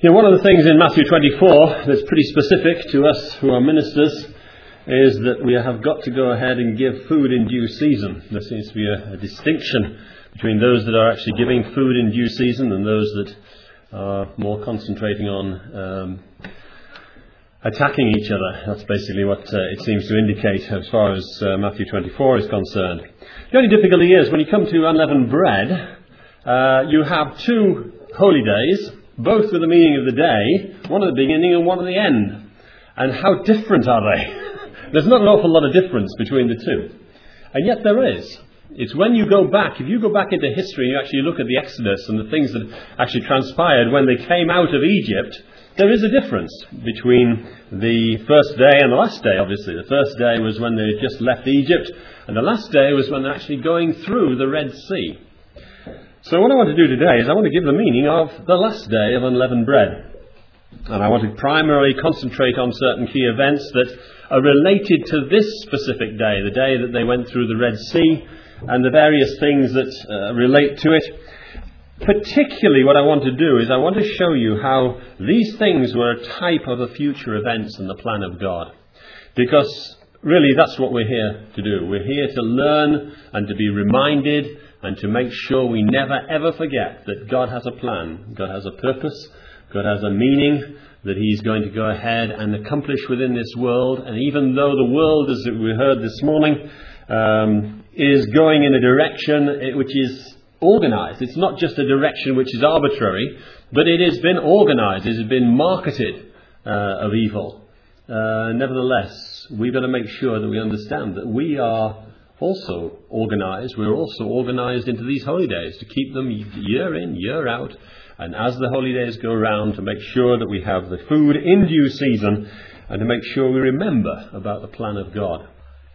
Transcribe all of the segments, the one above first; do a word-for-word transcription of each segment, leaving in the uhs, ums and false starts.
You know, one of the things in Matthew twenty-four that's pretty specific to us who are ministers is that we have got to go ahead and give food in due season. There seems to be a, a distinction between those that are actually giving food in due season and those that are more concentrating on um, attacking each other. That's basically what uh, it seems to indicate as far as uh, Matthew twenty-four is concerned. The only difficulty is when you come to unleavened bread, uh, you have two holy days, both with the meaning of the day, one at the beginning and one at the end. And how different are they? There's not an awful lot of difference between the two. And yet there is. It's when you go back, if you go back into history and you actually look at the Exodus and the things that actually transpired when they came out of Egypt, there is a difference between the first day and the last day, obviously. The first day was when they had just left Egypt, and the last day was when they're actually going through the Red Sea. So what I want to do today is I want to give the meaning of the last day of unleavened bread. And I want to primarily concentrate on certain key events that are related to this specific day, the day that they went through the Red Sea, and the various things that uh, relate to it. Particularly what I want to do is I want to show you how these things were a type of the future events in the plan of God. Because really that's what we're here to do. We're here to learn and to be reminded and to make sure we never ever forget that God has a plan, God has a purpose, God has a meaning that He's going to go ahead and accomplish within this world. And even though the world, as we heard this morning, um, is going in a direction which is organised, it's not just a direction which is arbitrary, but it has been organised, it has been marketed uh, of evil. Uh, nevertheless, we've got to make sure that we understand that we are also organised. We're also organised into these holy days to keep them year in, year out, and as the holy days go around, to make sure that we have the food in due season and to make sure we remember about the plan of God.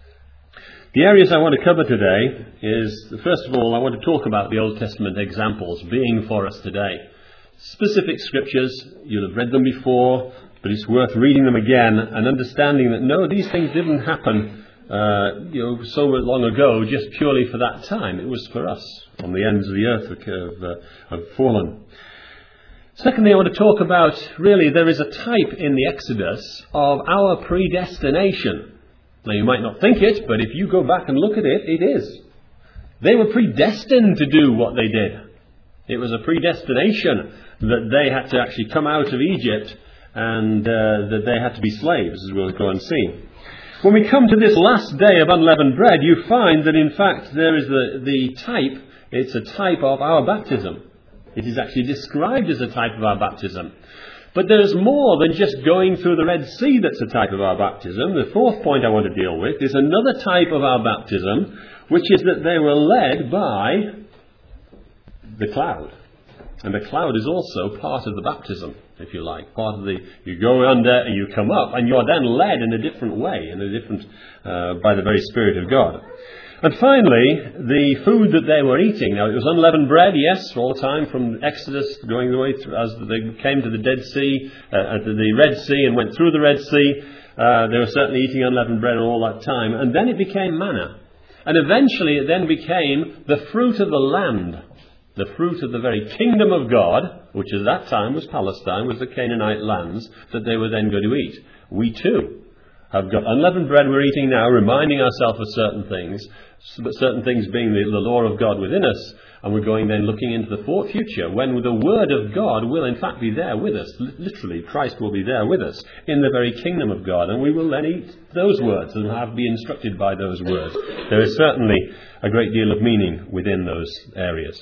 The areas I want to cover today is, first of all, I want to talk about the Old Testament examples being for us today. Specific scriptures, you'll have read them before, but it's worth reading them again and understanding that no, these things didn't happen uh, you know, so long ago just purely for that time. It was for us on the ends of the earth that have, uh, have fallen. Secondly, I want to talk about, really, there is a type in the Exodus of our predestination. Now, you might not think it, but if you go back and look at it, it is. They were predestined to do what they did. It was a predestination that they had to actually come out of Egypt and uh, that they had to be slaves, as we'll go and see. When we come to this last day of unleavened bread, you find that, in fact, there is the, the type, it's a type of our baptism. It is actually described as a type of our baptism. But there's more than just going through the Red Sea that's a type of our baptism. The fourth point I want to deal with is another type of our baptism, which is that they were led by the cloud. And the cloud is also part of the baptism, if you like. Part of the, you go under and you come up, and you are then led in a different way, in a different, uh, by the very Spirit of God. And finally, the food that they were eating. Now, it was unleavened bread, yes, all the time, from Exodus going the way through, as they came to the Dead Sea, uh, to the Red Sea, and went through the Red Sea. Uh, they were certainly eating unleavened bread all that time. And then it became manna. And eventually it then became the fruit of the land, the fruit of the very kingdom of God, which at that time was Palestine, was the Canaanite lands, that they were then going to eat. We too have got unleavened bread we're eating now, reminding ourselves of certain things, but certain things being the, the law of God within us, and we're going then looking into the future, when the Word of God will in fact be there with us. Literally, Christ will be there with us in the very kingdom of God, and we will then eat those words and have be instructed by those words. There is certainly a great deal of meaning within those areas.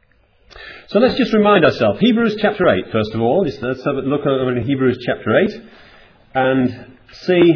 So let's just remind ourselves, Hebrews chapter eight, first of all. Let's have a look over in Hebrews chapter eight and see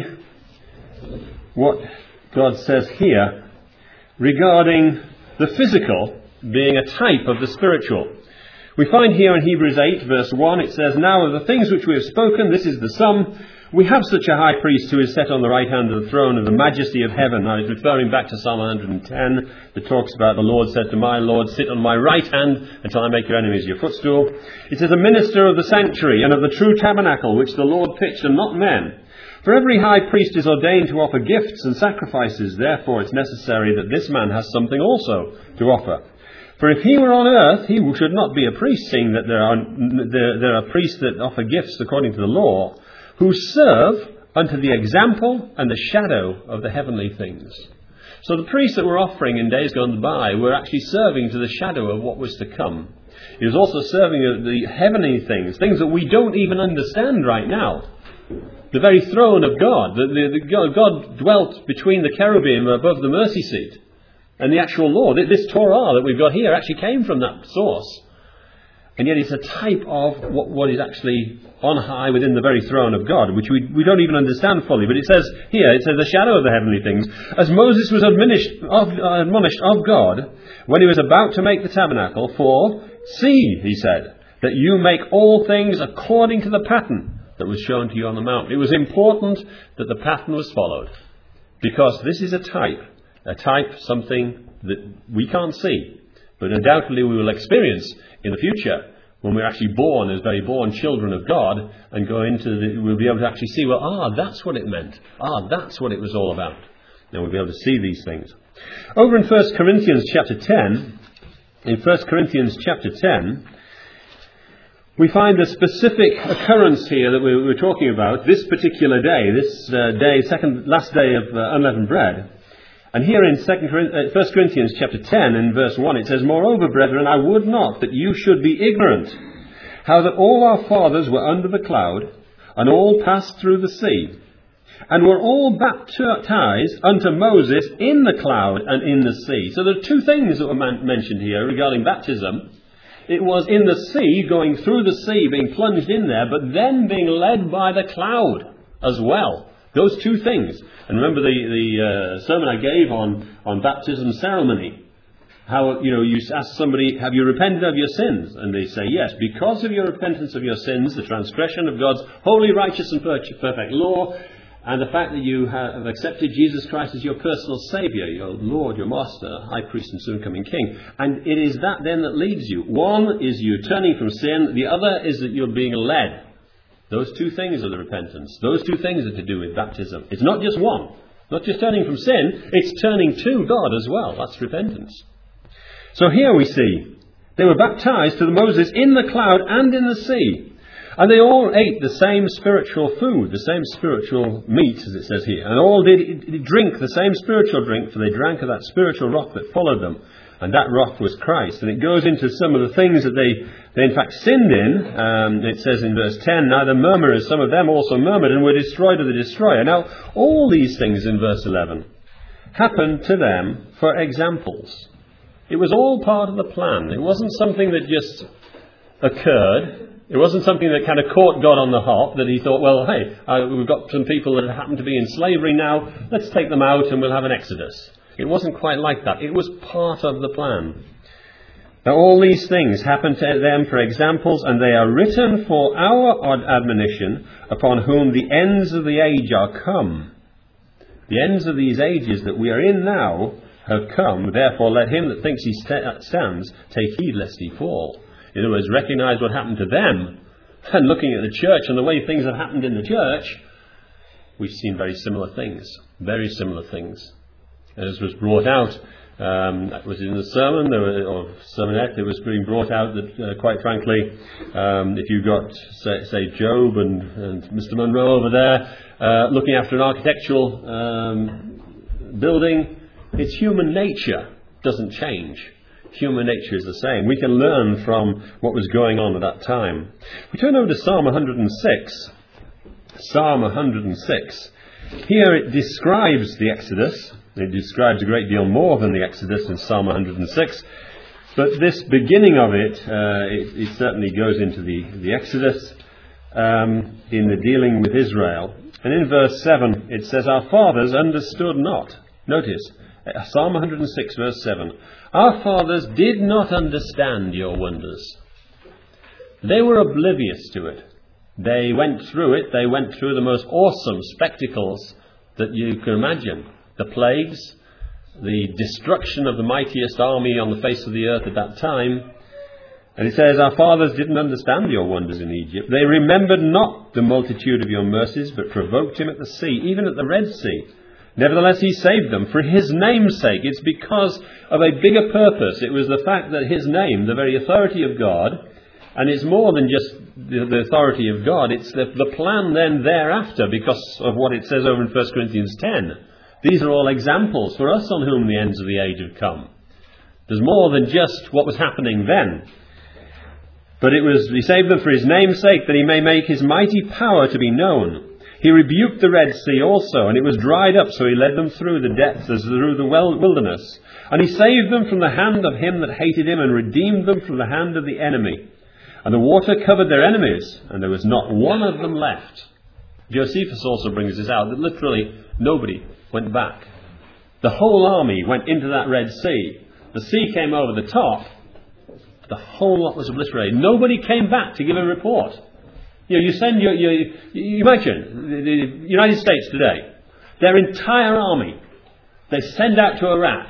what God says here regarding the physical being a type of the spiritual. We find here in Hebrews eight verse one, it says, "Now of the things which we have spoken, this is the sum. We have such a high priest who is set on the right hand of the throne of the majesty of heaven." Now he's referring back to Psalm one hundred ten that talks about the Lord said to my Lord, "Sit on my right hand until I make your enemies your footstool." It says, "A minister of the sanctuary and of the true tabernacle which the Lord pitched and not men. For every high priest is ordained to offer gifts and sacrifices. Therefore it's necessary that this man has something also to offer. For if he were on earth, he should not be a priest, seeing that there are, there, there are priests that offer gifts according to the law, who serve unto the example and the shadow of the heavenly things. So the priests that were offering in days gone by were actually serving to the shadow of what was to come. He was also serving the heavenly things, things that we don't even understand right now. The very throne of God. The, the, the, God dwelt between the cherubim above the mercy seat. And the actual law, this Torah that we've got here, actually came from that source. And yet it's a type of what, what is actually on high within the very throne of God, which we, we don't even understand fully. But it says here, it says the shadow of the heavenly things. As Moses was admonished of, uh, admonished of God when he was about to make the tabernacle, for, see, he said, that you make all things according to the pattern that was shown to you on the mount. It was important that the pattern was followed, because this is a type, a type, something that we can't see, but undoubtedly we will experience in the future when we're actually born as very born children of God and go into the, we'll be able to actually see, well, ah, that's what it meant. Ah, that's what it was all about. And we'll be able to see these things. Over in First Corinthians chapter ten, in First Corinthians chapter ten, we find the specific occurrence here that we were talking about, this particular day, this uh, day, second, last day of uh, unleavened bread. And here in First Corinthians chapter ten, in verse one, it says, Moreover, brethren, I would not that you should be ignorant, how that all our fathers were under the cloud, and all passed through the sea, and were all baptized unto Moses in the cloud and in the sea. So there are two things that were man- mentioned here regarding baptism. It was in the sea, going through the sea, being plunged in there, but then being led by the cloud as well. Those two things. And remember the, the uh, sermon I gave on, on baptism ceremony. How, you know, you ask somebody, have you repented of your sins? And they say, yes. Because of your repentance of your sins, the transgression of God's holy, righteous and perfect law, and the fact that you have accepted Jesus Christ as your personal Saviour, your Lord, your Master, High Priest and soon coming King. And it is that then that leads you. One is you turning from sin. The other is that you're being led. Those two things are the repentance. Those two things are to do with baptism. It's not just one. Not just turning from sin. It's turning to God as well. That's repentance. So here we see they were baptized to the Moses in the cloud and in the sea. And they all ate the same spiritual food, the same spiritual meat, as it says here. And all did drink the same spiritual drink, for they drank of that spiritual rock that followed them. And that rock was Christ. And it goes into some of the things that they, they in fact sinned in. Um, it says in verse ten, Now the murmurers, some of them also murmured and were destroyed of the destroyer. Now, all these things in verse eleven happened to them for examples. It was all part of the plan. It wasn't something that just occurred. It wasn't something that kind of caught God on the hop, that he thought, well, hey, uh, we've got some people that happen to be in slavery now, let's take them out and we'll have an exodus. It wasn't quite like that. It was part of the plan. Now all these things happen to them for examples, and they are written for our admonition, upon whom the ends of the age are come. The ends of these ages that we are in now have come, therefore let him that thinks he st- stands take heed lest he fall. In other words, recognize what happened to them, and looking at the church and the way things have happened in the church, we've seen very similar things. Very similar things. As was brought out, um, that was in the sermon, there were, or sermonette, it was being brought out that, uh, quite frankly, um, if you've got, say, say Job and, and Mister Monroe over there, uh, looking after an architectural um, building, its human nature doesn't change. Human nature is the same. We can learn from what was going on at that time. We turn over to Psalm one hundred six. Psalm one hundred six. Here it describes the Exodus. It describes a great deal more than the Exodus in Psalm one hundred six. But this beginning of it, uh, it, it certainly goes into the, the Exodus um, in the dealing with Israel. And in verse seven it says, Our fathers understood not. Notice, Psalm one hundred six verse seven. Our fathers did not understand your wonders. They were oblivious to it. They went through it. They went through the most awesome spectacles that you can imagine. The plagues, the destruction of the mightiest army on the face of the earth at that time. And it says, Our fathers didn't understand your wonders in Egypt. They remembered not the multitude of your mercies, but provoked him at the sea, even at the Red Sea. Nevertheless, he saved them for his name's sake. It's because of a bigger purpose. It was the fact that his name, the very authority of God, and it's more than just the, the authority of God, it's the, the plan then thereafter, because of what it says over in First Corinthians ten. These are all examples for us on whom the ends of the age have come. There's more than just what was happening then. But it was, he saved them for his name's sake, that he may make his mighty power to be known. He rebuked the Red Sea also, and it was dried up, so he led them through the depths as through the wilderness. And he saved them from the hand of him that hated him, and redeemed them from the hand of the enemy. And the water covered their enemies, and there was not one of them left. Josephus also brings this out, that literally nobody went back. The whole army went into that Red Sea. The sea came over the top. The whole lot was obliterated. Nobody came back to give a report. You know, you send your, your you imagine the, the United States today, their entire army, they send out to Iraq,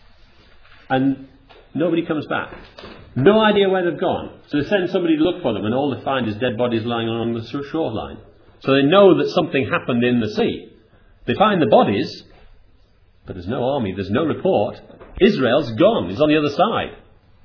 and nobody comes back. No idea where they've gone. So they send somebody to look for them, and all they find is dead bodies lying along the shoreline. So they know that something happened in the sea. They find the bodies, but there's no army, there's no report. Israel's gone. It's on the other side.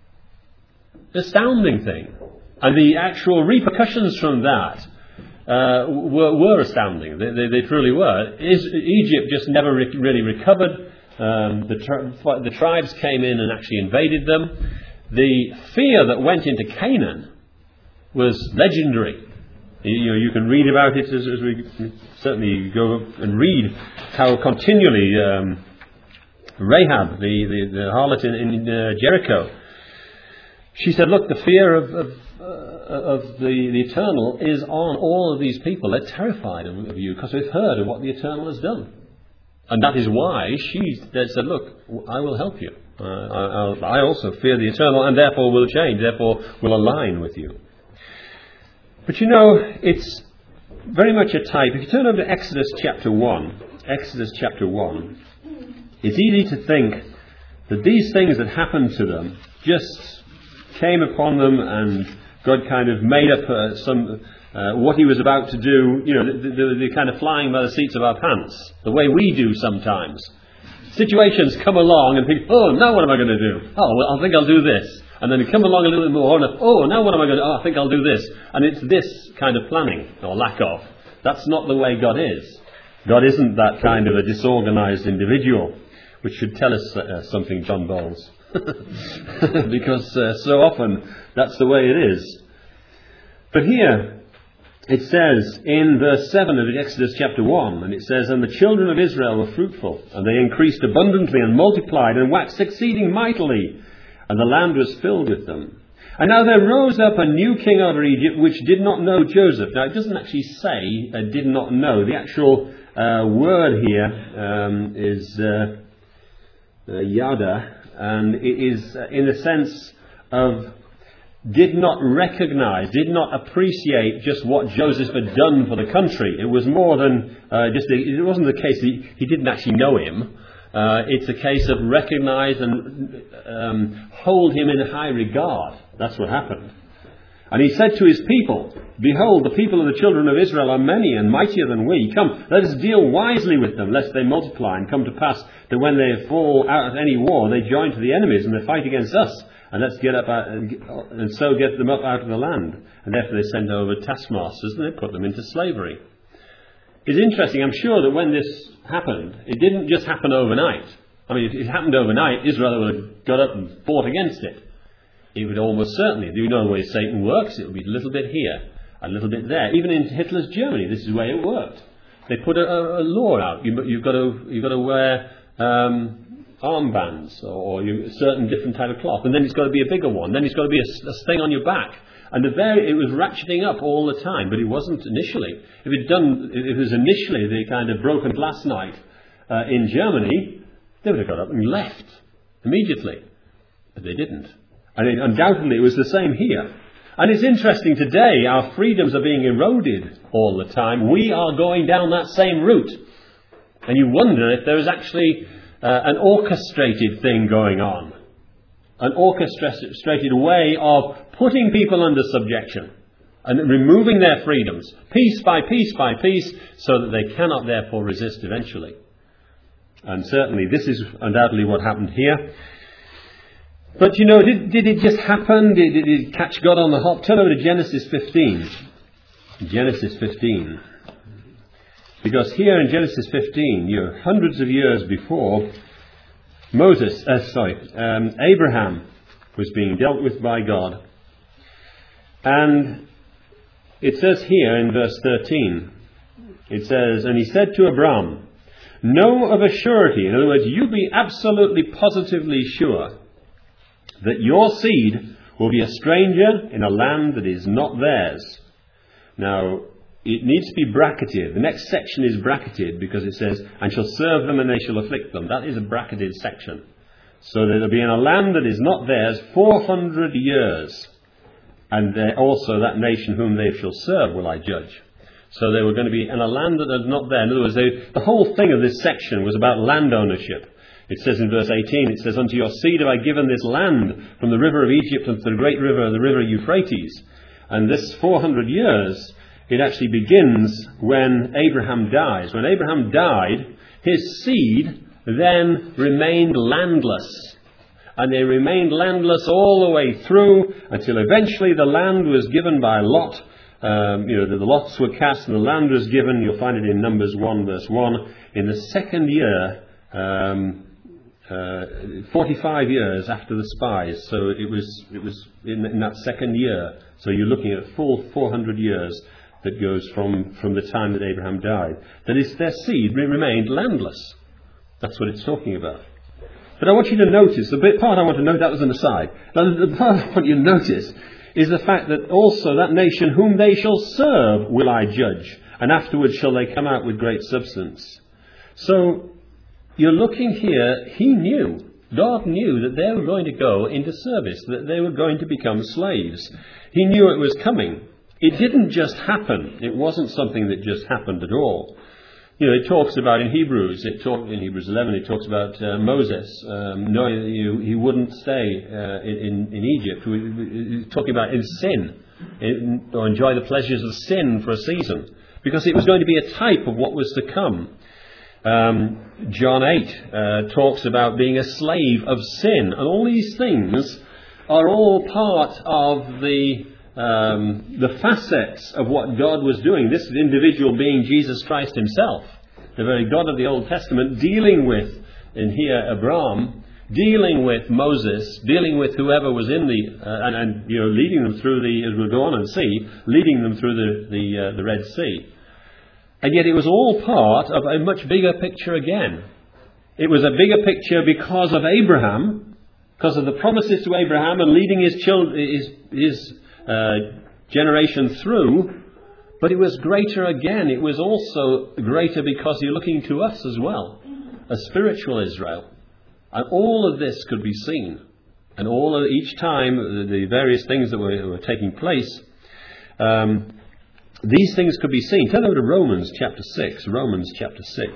Astounding thing. And the actual repercussions from that uh, were, were astounding. They, they, they truly were. Is, Egypt just never re- really recovered. Um, the, tri- the tribes came in and actually invaded them. The fear that went into Canaan was legendary. You know, you can read about it as, as we certainly go and read how continually um, Rahab, the, the, the harlot in, in uh, Jericho, she said, look, the fear of, of, uh, of the, the Eternal is on all of these people. They're terrified of, of you because they've heard of what the Eternal has done. And that is why she said, look, I will help you. Uh, I, I also fear the Eternal, and therefore will change, therefore will align with you. But you know, it's very much a type. If you turn over to Exodus chapter one, Exodus chapter one, it's easy to think that these things that happened to them just came upon them, and God kind of made up uh, some uh, what he was about to do. You know, the, the, the kind of flying by the seats of our pants, the way we do sometimes. Situations come along and think, oh, now what am I going to do? Oh, well, I think I'll do this. And then you come along a little bit more, and oh, now what am I going to do? Oh, I think I'll do this. And it's this kind of planning, or lack of. That's not the way God is. God isn't that kind of a disorganized individual, which should tell us uh, something, John Bowles. Because uh, so often that's the way it is. But here it says in verse seven of Exodus chapter one, and it says, and the children of Israel were fruitful, and they increased abundantly and multiplied and waxed exceeding mightily, and the land was filled with them. And now there rose up a new king over Egypt, which did not know Joseph. Now it doesn't actually say uh, did not know. The actual uh, word here um, is uh, uh, yada. And it is uh, in the sense of did not recognize, did not appreciate just what Joseph had done for the country. It was more than uh, just, a, it wasn't the case that he, he didn't actually know him. Uh, it's a case of recognize and um, hold him in high regard. That's what happened. And he said to his people, behold, the people of the children of Israel are many and mightier than we. Come, let us deal wisely with them, lest they multiply and come to pass that when they fall out of any war, they join to the enemies and they fight against us. And let's get up out, and so get them up out of the land. And therefore they sent over taskmasters and they put them into slavery. It's interesting, I'm sure that when this happened, it didn't just happen overnight. I mean, if it happened overnight, Israel would have got up and fought against it. It would almost certainly, you know the way Satan works, it would be a little bit here, a little bit there. Even in Hitler's Germany, this is the way it worked. They put a, a, a law out. You, you've got to you've got to wear um, armbands or you, a certain different type of cloth, and then it's got to be a bigger one. Then it's got to be a, a thing on your back. And the very, it was ratcheting up all the time, but it wasn't initially. If it done, if it was initially the kind of broken glass night uh, in Germany, they would have got up and left immediately, but they didn't. And it, undoubtedly it was the same here. And it's interesting today, our freedoms are being eroded all the time. We are going down that same route. And you wonder if there is actually uh, an orchestrated thing going on. An orchestrated way of putting people under subjection and removing their freedoms, piece by piece by piece, so that they cannot therefore resist eventually. And certainly this is undoubtedly what happened here. But you know, did, did it just happen? Did, did it catch God on the hop? Turn over to Genesis fifteen. Genesis fifteen. Because here in Genesis fifteen, you're hundreds of years before Moses, uh, sorry, um, Abraham was being dealt with by God. And it says here in verse thirteen, it says, and he said to Abram, know of a surety, in other words, you be absolutely positively sure that your seed will be a stranger in a land that is not theirs. Now, it needs to be bracketed. The next section is bracketed because it says, and shall serve them and they shall afflict them. That is a bracketed section. So that they'll be in a land that is not theirs four hundred years. And also that nation whom they shall serve will I judge. So they were going to be in a land that is not there. In other words, they, the whole thing of this section was about land ownership. It says in verse eighteen, it says, unto your seed have I given this land from the river of Egypt unto the great river, the river Euphrates. And this four hundred years, it actually begins when Abraham dies. When Abraham died, his seed then remained landless. And they remained landless all the way through until eventually the land was given by Lot. Um, you know, the, the lots were cast and the land was given. You'll find it in Numbers one verse one. In the second year, um, uh, forty-five years after the spies. So it was it was in, in that second year. So you're looking at a full four hundred years that goes from, from the time that Abraham died. That is, their seed remained landless. That's what it's talking about. But I want you to notice, the bit part I want to note, that was an aside. Now, the part I want you to notice is the fact that also that nation whom they shall serve will I judge, and afterwards shall they come out with great substance. So, you're looking here, he knew, God knew that they were going to go into service, that they were going to become slaves. He knew it was coming. It didn't just happen. It wasn't something that just happened at all. You know, it talks about in Hebrews, it talk, in Hebrews eleven, it talks about uh, Moses um, knowing that you, he wouldn't stay uh, in, in Egypt. We, we, talking about in sin, in, or enjoy the pleasures of sin for a season, because it was going to be a type of what was to come. Um, John eight uh, talks about being a slave of sin, and all these things are all part of the Um, the facets of what God was doing. This individual being Jesus Christ himself, the very God of the Old Testament, dealing with, in here, Abram, dealing with Moses, dealing with whoever was in the, uh, and, and you know, leading them through the, as we'll go on and see, leading them through the the, uh, the Red Sea. And yet it was all part of a much bigger picture again. It was a bigger picture because of Abraham, because of the promises to Abraham and leading his children, his, his Uh, generation through, but it was greater again. It was also greater because you're looking to us as well, a spiritual Israel. And all of this could be seen. And all of each time, the, the various things that were, were taking place, um, these things could be seen. Turn over to Romans chapter six. Romans chapter six.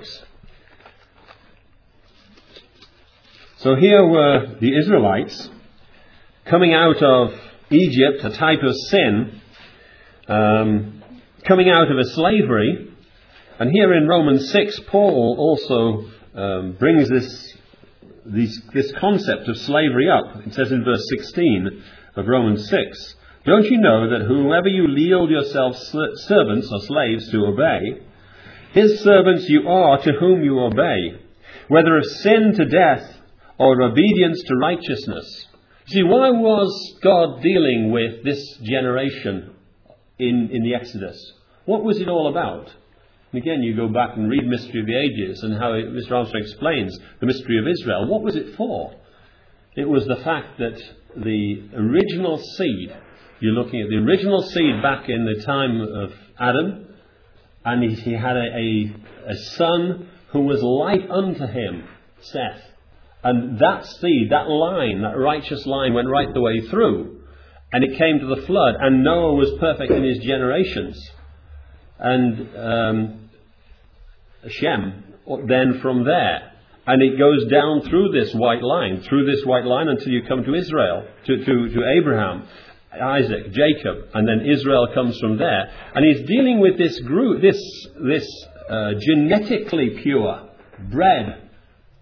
So here were the Israelites coming out of Egypt, a type of sin, um, coming out of a slavery. And here in Romans six, Paul also um, brings this, this this concept of slavery up. It says in verse sixteen of Romans six, don't you know that whoever you yield yourselves servants or slaves to obey, his servants you are to whom you obey, whether of sin to death or obedience to righteousness. See, why was God dealing with this generation in, in the Exodus? What was it all about? And again, you go back and read Mystery of the Ages and how it, Mister Armstrong explains the mystery of Israel. What was it for? It was the fact that the original seed, you're looking at the original seed back in the time of Adam, and he, he had a, a, a son who was like unto him, Seth. And that seed, that line, that righteous line went right the way through. And it came to the flood. And Noah was perfect in his generations. And um, Shem, then from there. And it goes down through this white line, through this white line until you come to Israel, to, to, to Abraham, Isaac, Jacob. And then Israel comes from there. And he's dealing with this group, this, this uh, genetically pure, bred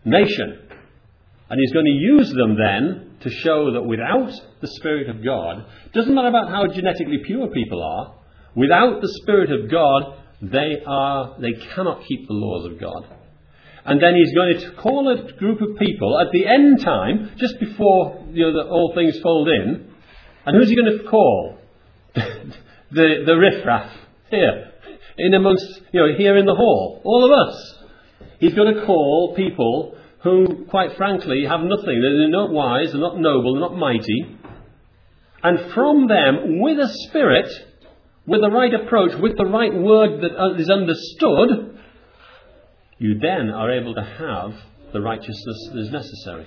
nation. And he's going to use them then to show that without the Spirit of God, it doesn't matter about how genetically pure people are, without the Spirit of God, they are they cannot keep the laws of God. And then he's going to call a group of people at the end time, just before you know the, all things fold in. And who's he going to call? the the riffraff here, in amongst you know here in the hall, all of us. He's going to call people who, quite frankly, have nothing. They're not wise, they're not noble, they're not mighty. And from them, with a spirit, with the right approach, with the right word that is understood, you then are able to have the righteousness that is necessary.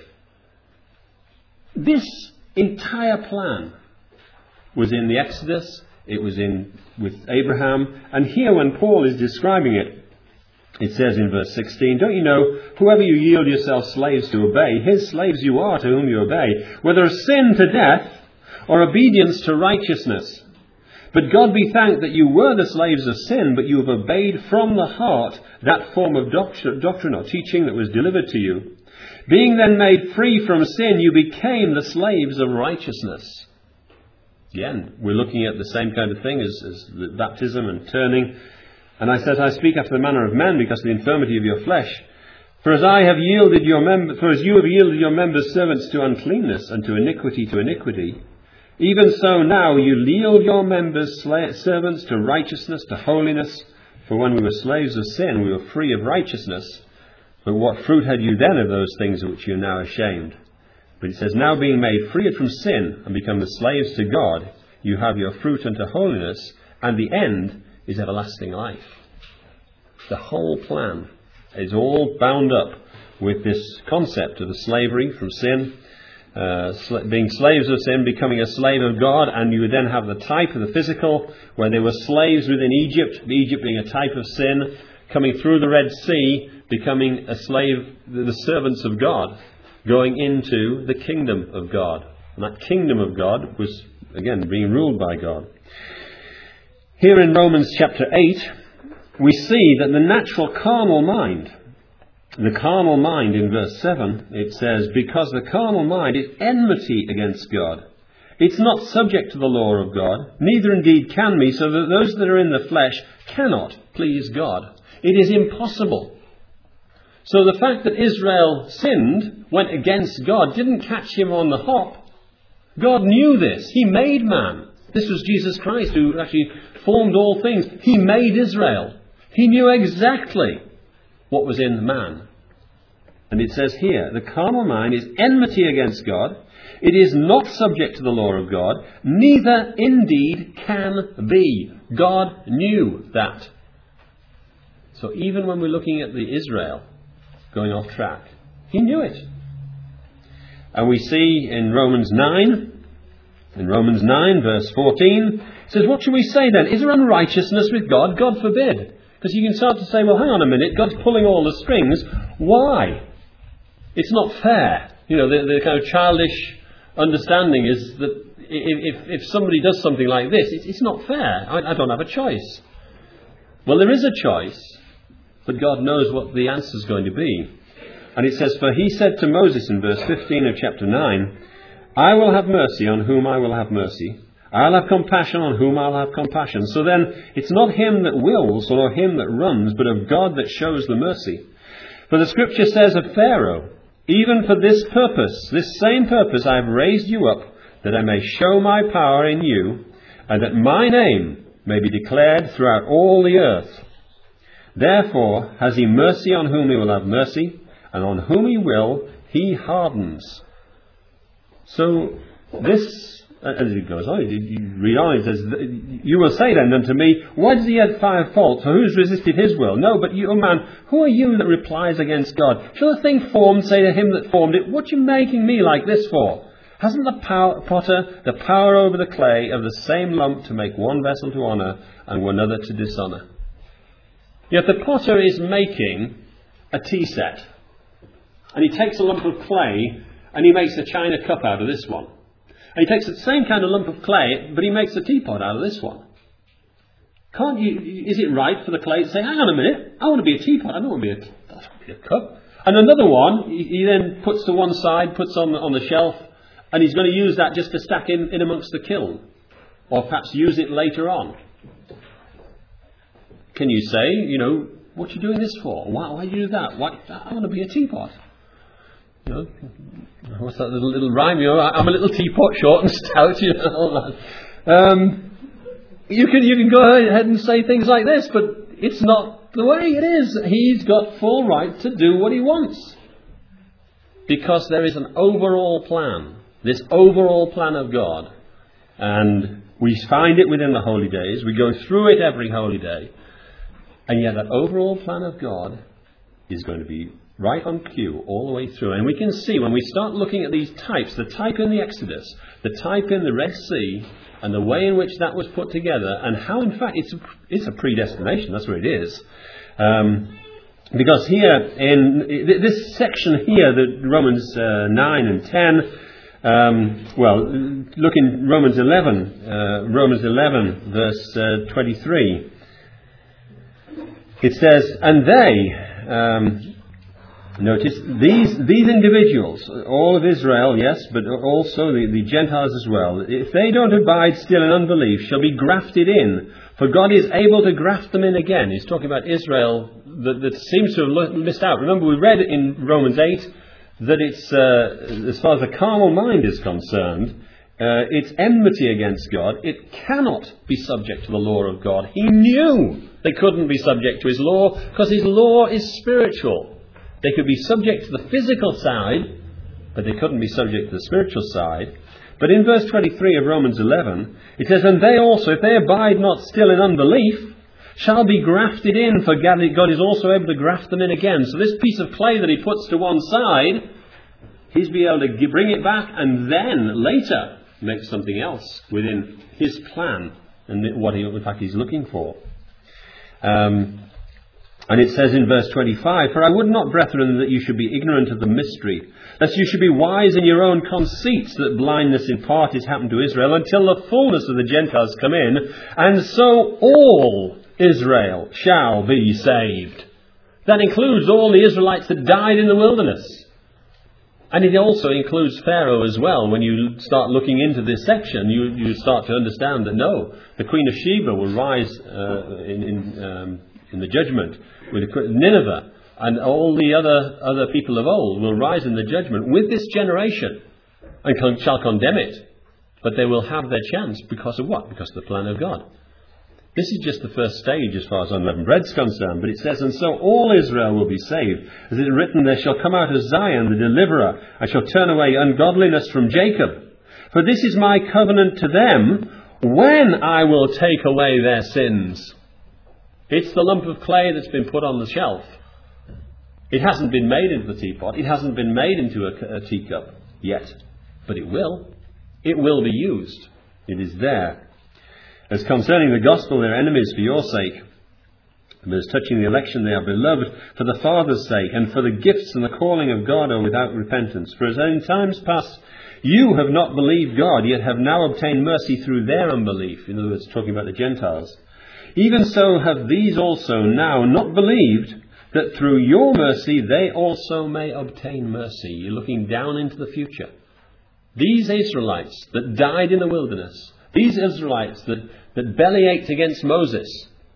This entire plan was in the Exodus, it was in with Abraham, and here when Paul is describing it, it says in verse sixteen, don't you know, whoever you yield yourselves slaves to obey, his slaves you are to whom you obey, whether of sin to death or obedience to righteousness. But God be thanked that you were the slaves of sin, but you have obeyed from the heart that form of doctrine, doctrine or teaching that was delivered to you. Being then made free from sin, you became the slaves of righteousness. Again, we're looking at the same kind of thing as, as the baptism and turning. And I said, I speak after the manner of men because of the infirmity of your flesh. For as I have yielded your mem- for as you have yielded your members servants to uncleanness and to iniquity to iniquity, even so now you yield your members sla- servants to righteousness, to holiness. For when we were slaves of sin, we were free of righteousness. But what fruit had you then of those things of which you are now ashamed? But it says, now being made free from sin and become the slaves to God, you have your fruit unto holiness, and the end is everlasting life. The whole plan is all bound up with this concept of the slavery from sin, uh, sl- being slaves of sin, becoming a slave of God, and you would then have the type of the physical, where they were slaves within Egypt, Egypt being a type of sin, coming through the Red Sea, becoming a slave, the servants of God, going into the kingdom of God. And that kingdom of God was, again, being ruled by God. Here in Romans chapter eight, we see that the natural carnal mind, the carnal mind in verse seven, it says, because the carnal mind is enmity against God. It's not subject to the law of God, neither indeed can be, so that those that are in the flesh cannot please God. It is impossible. So the fact that Israel sinned, went against God, didn't catch him on the hop. God knew this. He made man. This was Jesus Christ who actually formed all things. He made Israel. He knew exactly what was in man. And it says here, the carnal mind is enmity against God. It is not subject to the law of God, neither indeed can be. God knew that. So even when we're looking at the Israel going off track, he knew it. And we see in Romans nine, in Romans nine verse fourteen, it says, what shall we say then? Is there unrighteousness with God? God forbid. Because you can start to say, well, hang on a minute, God's pulling all the strings. Why? It's not fair. You know, the, the kind of childish understanding is that if, if somebody does something like this, it's, it's not fair. I, I don't have a choice. Well, there is a choice, but God knows what the answer is going to be. And it says, for he said to Moses in verse fifteen of chapter nine, I will have mercy on whom I will have mercy. I'll have compassion on whom I'll have compassion. So then, it's not him that wills or him that runs, but of God that shows the mercy. For the scripture says of Pharaoh, even for this purpose, this same purpose, I have raised you up, that I may show my power in you, and that my name may be declared throughout all the earth. Therefore has he mercy on whom he will have mercy, and on whom he will, he hardens. So this, as it goes on, you read on, it says, you will say then unto me, why does he yet find fault? For who has resisted his will? No, but you, oh man, who are you that replies against God? Shall the thing formed say to him that formed it, what are you making me like this for? Hasn't the power, potter the power over the clay of the same lump to make one vessel to honour and one other to dishonour? Yet the potter is making a tea set. And he takes a lump of clay and he makes a china cup out of this one. And he takes the same kind of lump of clay, but he makes a teapot out of this one. Can't you, is it right for the clay to say, hang on a minute, I want to be a teapot, I don't want to be a, I don't want to be a cup. And another one, he, he then puts to one side, puts on the, on the shelf, and he's going to use that just to stack in, in amongst the kiln. Or perhaps use it later on. Can you say, you know, what are you doing this for? Why, why do you do that? Why, I want to be a teapot. You know, what's that little, little rhyme? You know, I'm a little teapot, short and stout, you know, all that. Um, you can, you can go ahead and say things like this, but it's not the way it is. He's got full right to do what he wants. Because there is an overall plan. This overall plan of God. And we find it within the holy days. We go through it every holy day. And yet that overall plan of God is going to be right on cue all the way through. And we can see when we start looking at these types, the type in the Exodus, the type in the Red Sea, and the way in which that was put together, and how in fact it's a, it's a predestination. That's what it is. Um, because here, in this section here, the Romans uh, nine and ten, Um, well, look in Romans eleven, uh, Romans eleven, verse uh, twenty-three. It says, and they, um, notice, these these individuals, all of Israel, yes, but also the, the Gentiles as well, if they don't abide still in unbelief, shall be grafted in, for God is able to graft them in again. He's talking about Israel that, that seems to have missed out. Remember, we read in Romans eight, that it's, uh, as far as the carnal mind is concerned, uh, it's enmity against God. It cannot be subject to the law of God. He knew they couldn't be subject to his law because his law is spiritual. They could be subject to the physical side, but they couldn't be subject to the spiritual side. But in verse twenty-three of Romans eleven, it says, and they also, if they abide not still in unbelief, shall be grafted in, for God is also able to graft them in again. So this piece of clay that he puts to one side, he's be able to bring it back and then later make something else within his plan and what he, in fact he's looking for. Um, and it says in verse twenty-five, for I would not, brethren, that you should be ignorant of the mystery, lest you should be wise in your own conceits, that blindness in part is happened to Israel, until the fullness of the Gentiles come in, and so all Israel shall be saved. That includes all the Israelites that died in the wilderness. And it also includes Pharaoh as well. When you start looking into this section, you, you start to understand that no, the Queen of Sheba will rise uh, in, in, um, in the judgment with Nineveh, and all the other, other people of old will rise in the judgment with this generation and con- shall condemn it. But they will have their chance because of what? Because of the plan of God. This is just the first stage as far as unleavened bread is concerned. But it says, and so all Israel will be saved. As it is written, there shall come out of Zion the deliverer, and shall turn away ungodliness from Jacob. For this is my covenant to them, when I will take away their sins. It's the lump of clay that's been put on the shelf. It hasn't been made into the teapot. It hasn't been made into a, a teacup yet. But it will. It will be used. It is there. As concerning the gospel, they are enemies for your sake. But as touching the election, they are beloved for the Father's sake, and for the gifts and the calling of God are without repentance. For as in times past you have not believed God, yet have now obtained mercy through their unbelief. In other words, talking about the Gentiles. Even so have these also now not believed, that through your mercy they also may obtain mercy. You're looking down into the future. These Israelites that died in the wilderness, these Israelites that, that bellyached against Moses,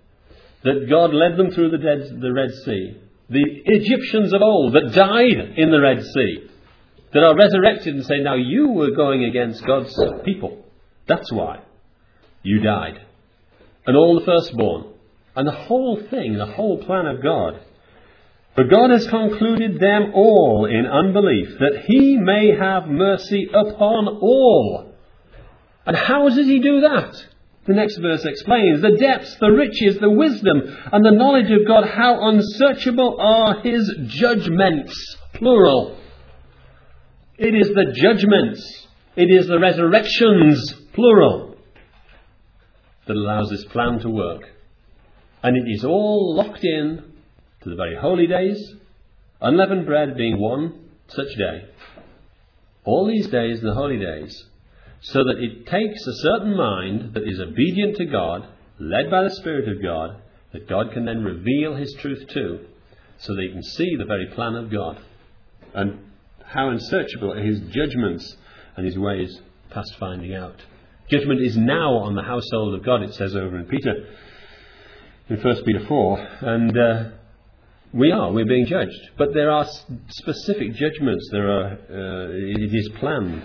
that God led them through the, dead, the Red Sea, the Egyptians of old that died in the Red Sea, that are resurrected and say, now you were going against God's people. That's why you died. And all the firstborn. And the whole thing, the whole plan of God. For God has concluded them all in unbelief, that he may have mercy upon all. And how does he do that? The next verse explains the depths, the riches, the wisdom, and the knowledge of God. How unsearchable are his judgments. Plural. It is the judgments. It is the resurrections. Plural. That allows this plan to work. And it is all locked in to the very holy days. Unleavened bread being one such day. All these days, the holy days. So that it takes a certain mind that is obedient to God, led by the Spirit of God, that God can then reveal his truth to, so they can see the very plan of God and how unsearchable are his judgments and his ways past finding out. Judgment is now on the household of God, it says over in Peter, in First Peter four, and uh, we are, we're being judged. But there are specific judgments, there are, uh, it is planned.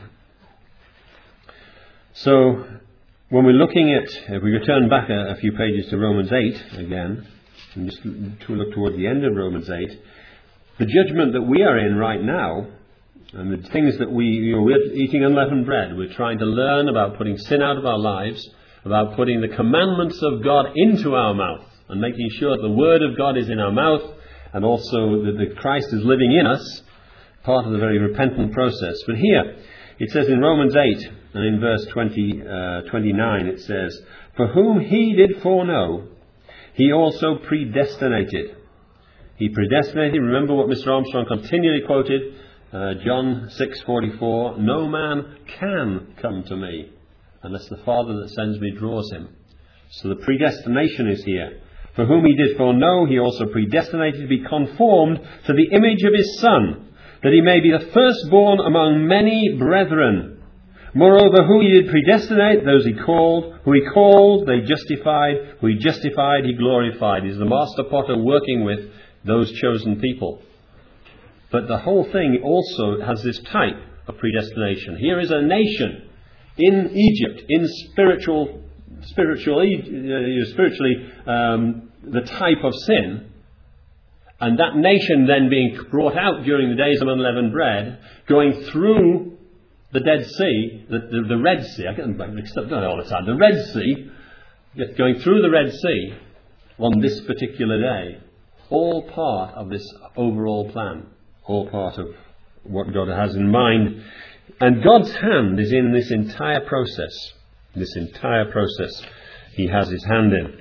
So, when we're looking at, if we return back a, a few pages to Romans eight again, and just to look toward the end of Romans eight, the judgment that we are in right now, and the things that we, you know, we're eating unleavened bread, we're trying to learn about putting sin out of our lives, about putting the commandments of God into our mouth, and making sure that the Word of God is in our mouth, and also that the Christ is living in us, part of the very repentant process. But here, it says in Romans eight, and in verse twenty, uh, twenty-nine, it says, "For whom he did foreknow, he also predestinated." He predestinated, remember what Mister Armstrong continually quoted, uh, John six forty-four, "No man can come to me unless the Father that sends me draws him." So the predestination is here. "For whom he did foreknow, he also predestinated to be conformed to the image of his Son, that he may be the firstborn among many brethren. Moreover, who he did predestinate, those he called. Who he called, they justified. Who he justified, he glorified." He's the master potter working with those chosen people. But the whole thing also has this type of predestination. Here is a nation in Egypt, in spiritual, spiritually, uh, spiritually um, the type of sin. And that nation then being brought out during the days of unleavened bread, going through the Dead Sea, the, the, the Red Sea, I get them mixed up all the time, the Red Sea, going through the Red Sea on this particular day, all part of this overall plan, all part of what God has in mind. And God's hand is in this entire process, this entire process he has his hand in.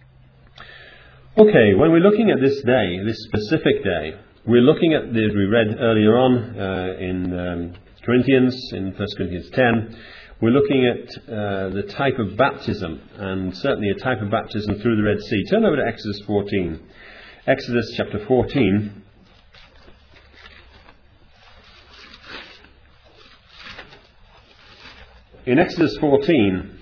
Okay, when we're looking at this day, this specific day, we're looking at, as we read earlier on uh, in um, Corinthians, in First Corinthians ten, we're looking at uh, the type of baptism, and certainly a type of baptism through the Red Sea. Turn over to Exodus fourteen. Exodus chapter fourteen. In Exodus fourteen,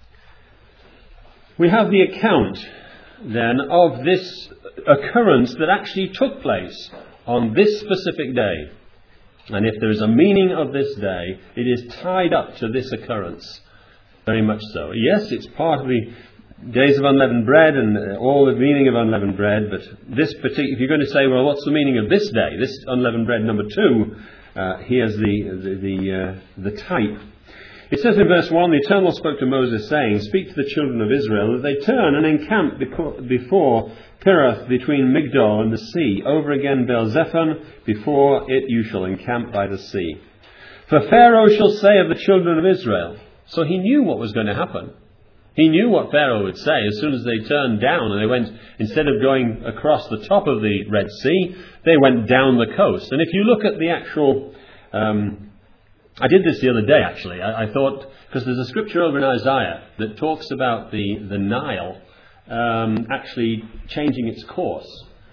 we have the account then of this occurrence that actually took place on this specific day. And if there is a meaning of this day, it is tied up to this occurrence. Very much so. Yes, it's part of the days of unleavened bread and all the meaning of unleavened bread, but this particular, if you're going to say, well, what's the meaning of this day, this unleavened bread number two, uh, here's the the the, uh, the type. It says in verse one, "The Eternal spoke to Moses, saying, Speak to the children of Israel, that they turn and encamp before Pirath between Migdol and the sea. Over again Baal-zephon, before it you shall encamp by the sea. For Pharaoh shall say of the children of Israel." So he knew what was going to happen. He knew what Pharaoh would say as soon as they turned down and they went, instead of going across the top of the Red Sea, they went down the coast. And if you look at the actual... Um, I did this the other day, actually. I, I thought, because there's a scripture over in Isaiah that talks about the, the Nile um, actually changing its course.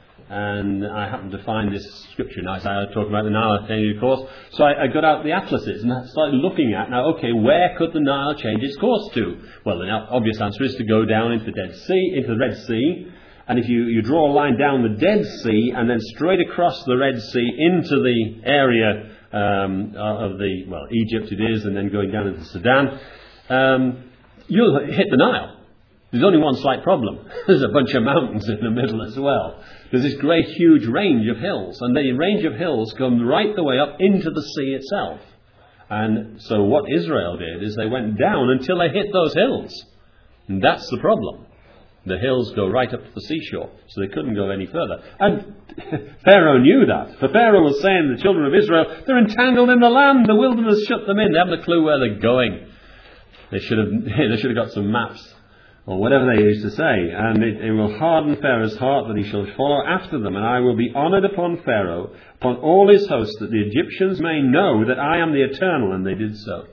And I happened to find this scripture in Isaiah talking about the Nile changing its course. So I, I got out the atlases and I started looking at, now, okay, where could the Nile change its course to? Well, the obvious answer is to go down into the Dead Sea, into the Red Sea. And if you, you draw a line down the Dead Sea and then straight across the Red Sea into the area Um, of the, well, Egypt it is, and then going down into Sudan, um, you'll hit the Nile. There's only one slight problem. There's a bunch of mountains in the middle as well. There's this great huge range of hills, and the range of hills come right the way up into the sea itself. And so what Israel did is they went down until they hit those hills. And that's the problem. The hills go right up to the seashore, so they couldn't go any further. And Pharaoh knew that. For Pharaoh was saying to the children of Israel, they're entangled in the land, the wilderness shut them in. They haven't a clue where they're going. They should have they should have got some maps, or whatever they used to say. And it, it will harden Pharaoh's heart that he shall follow after them. And I will be honoured upon Pharaoh, upon all his hosts, that the Egyptians may know that I am the Eternal. And they did so.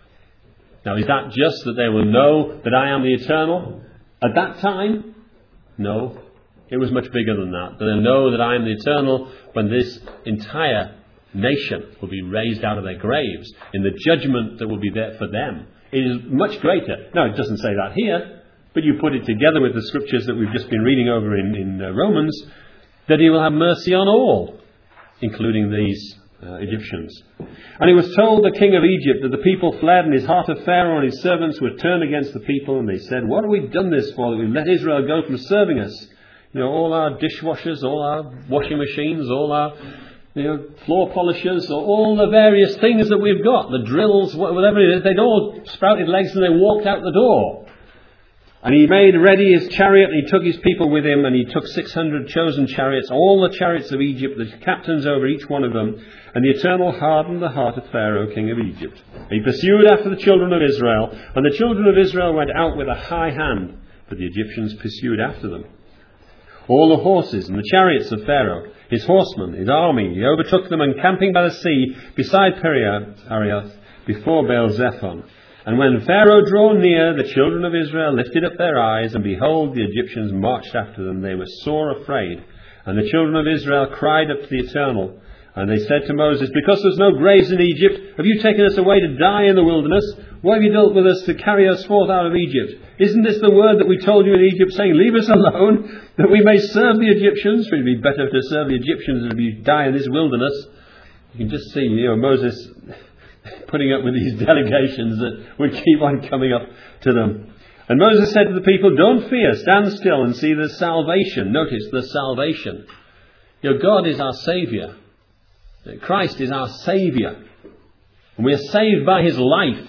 Now, is that just that they will know that I am the Eternal? At that time? No. It was much bigger than that. But they know that I am the Eternal when this entire nation will be raised out of their graves in the judgment that will be there for them. It is much greater. No, it doesn't say that here, but you put it together with the scriptures that we've just been reading over in, in uh, Romans, that he will have mercy on all, including these uh, Egyptians. And it was told the king of Egypt that the people fled, and his heart of Pharaoh and his servants were turned against the people, and they said, what have we done this for, that we've let Israel go from serving us? You know, all our dishwashers, all our washing machines, all our you know, floor polishers, all the various things that we've got, the drills, whatever it is, they'd all sprouted legs and they walked out the door. And he made ready his chariot, and he took his people with him, and he took six hundred chosen chariots, all the chariots of Egypt, the captains over each one of them. And the Eternal hardened the heart of Pharaoh, king of Egypt. He pursued after the children of Israel, and the children of Israel went out with a high hand, but the Egyptians pursued after them. All the horses and the chariots of Pharaoh, his horsemen, his army, he overtook them, encamping by the sea beside Piraioth, before Baal-zephon. And when Pharaoh drew near, the children of Israel lifted up their eyes, and behold, the Egyptians marched after them. They were sore afraid. And the children of Israel cried up to the Eternal. And they said to Moses, because there's no graves in Egypt, have you taken us away to die in the wilderness? Why have you dealt with us to carry us forth out of Egypt? Isn't this the word that we told you in Egypt, saying, leave us alone, that we may serve the Egyptians? For it would be better to serve the Egyptians than to die in this wilderness. You can just see, you know, Moses putting up with these delegations that would keep on coming up to them. And Moses said to the people, don't fear, stand still and see the salvation. Notice the salvation. You know, God is our Saviour. Christ is our Saviour. And we are saved by his life.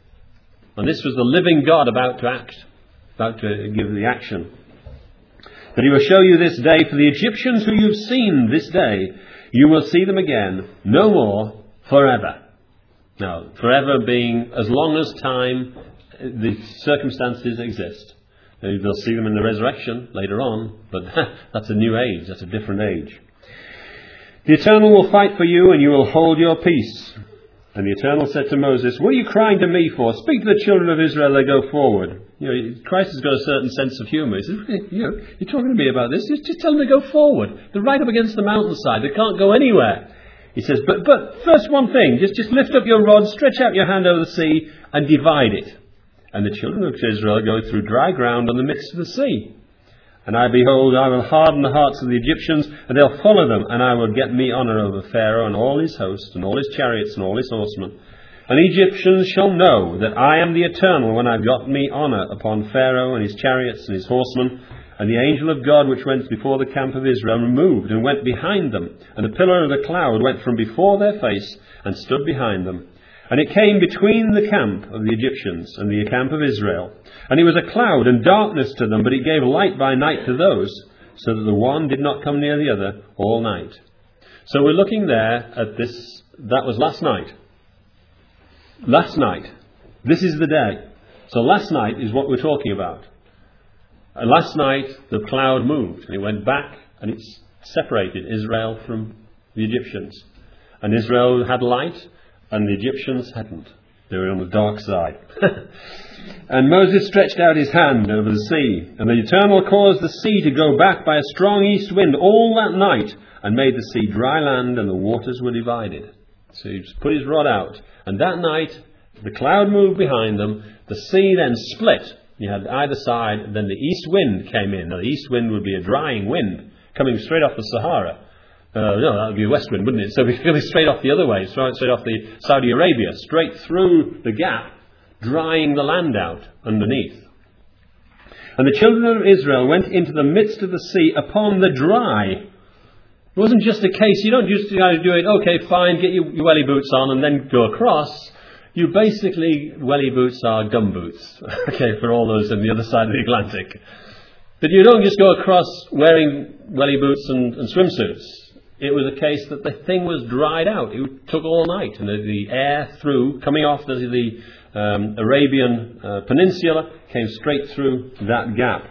And this was the living God about to act, about to give the action. That he will show you this day, for the Egyptians who you've seen this day, you will see them again, no more, forever. Now, forever being as long as time, the circumstances exist. They'll see them in the resurrection later on, but that's a new age, that's a different age. The Eternal will fight for you, and you will hold your peace. And the Eternal said to Moses, what are you crying to me for? Speak to the children of Israel, they go forward. You know, Christ has got a certain sense of humour. He says, you know, you're talking to me about this? Just, just tell them to go forward. They're right up against the mountainside. They can't go anywhere. He says, but but first one thing, just, just lift up your rod, stretch out your hand over the sea, and divide it. And the children of Israel go through dry ground on the midst of the sea. And I, behold, I will harden the hearts of the Egyptians, and they'll follow them, and I will get me honour over Pharaoh and all his host, and all his chariots, and all his horsemen. And the Egyptians shall know that I am the Eternal, when I've got me honour upon Pharaoh and his chariots and his horsemen. And the angel of God which went before the camp of Israel removed and went behind them. And a pillar of the cloud went from before their face and stood behind them. And it came between the camp of the Egyptians and the camp of Israel. And it was a cloud and darkness to them, but it gave light by night to those, so that the one did not come near the other all night. So we're looking there at this. That was last night. Last night. This is the day. So last night is what we're talking about. And last night the cloud moved, and it went back, and it separated Israel from the Egyptians. And Israel had light, and the Egyptians hadn't. They were on the dark side. And Moses stretched out his hand over the sea, and the Eternal caused the sea to go back by a strong east wind all that night, and made the sea dry land, and the waters were divided. So he just put his rod out, and that night the cloud moved behind them, the sea then split. You had either side, and then the east wind came in. Now the east wind would be a drying wind, coming straight off the Sahara. Uh, no, that would be a west wind, wouldn't it? So it would be straight off the other way, straight, straight off the Saudi Arabia, straight through the gap, drying the land out underneath. And the children of Israel went into the midst of the sea upon the dry. It wasn't just a case, you don't just kind of do it, okay, fine, get your, your welly boots on and then go across. You basically, welly boots are gum boots, okay, for all those on the other side of the Atlantic. But you don't just go across wearing welly boots and, and swimsuits. It was a case that the thing was dried out. It took all night, and the, the air through, coming off the, the um, Arabian uh, Peninsula, came straight through that gap.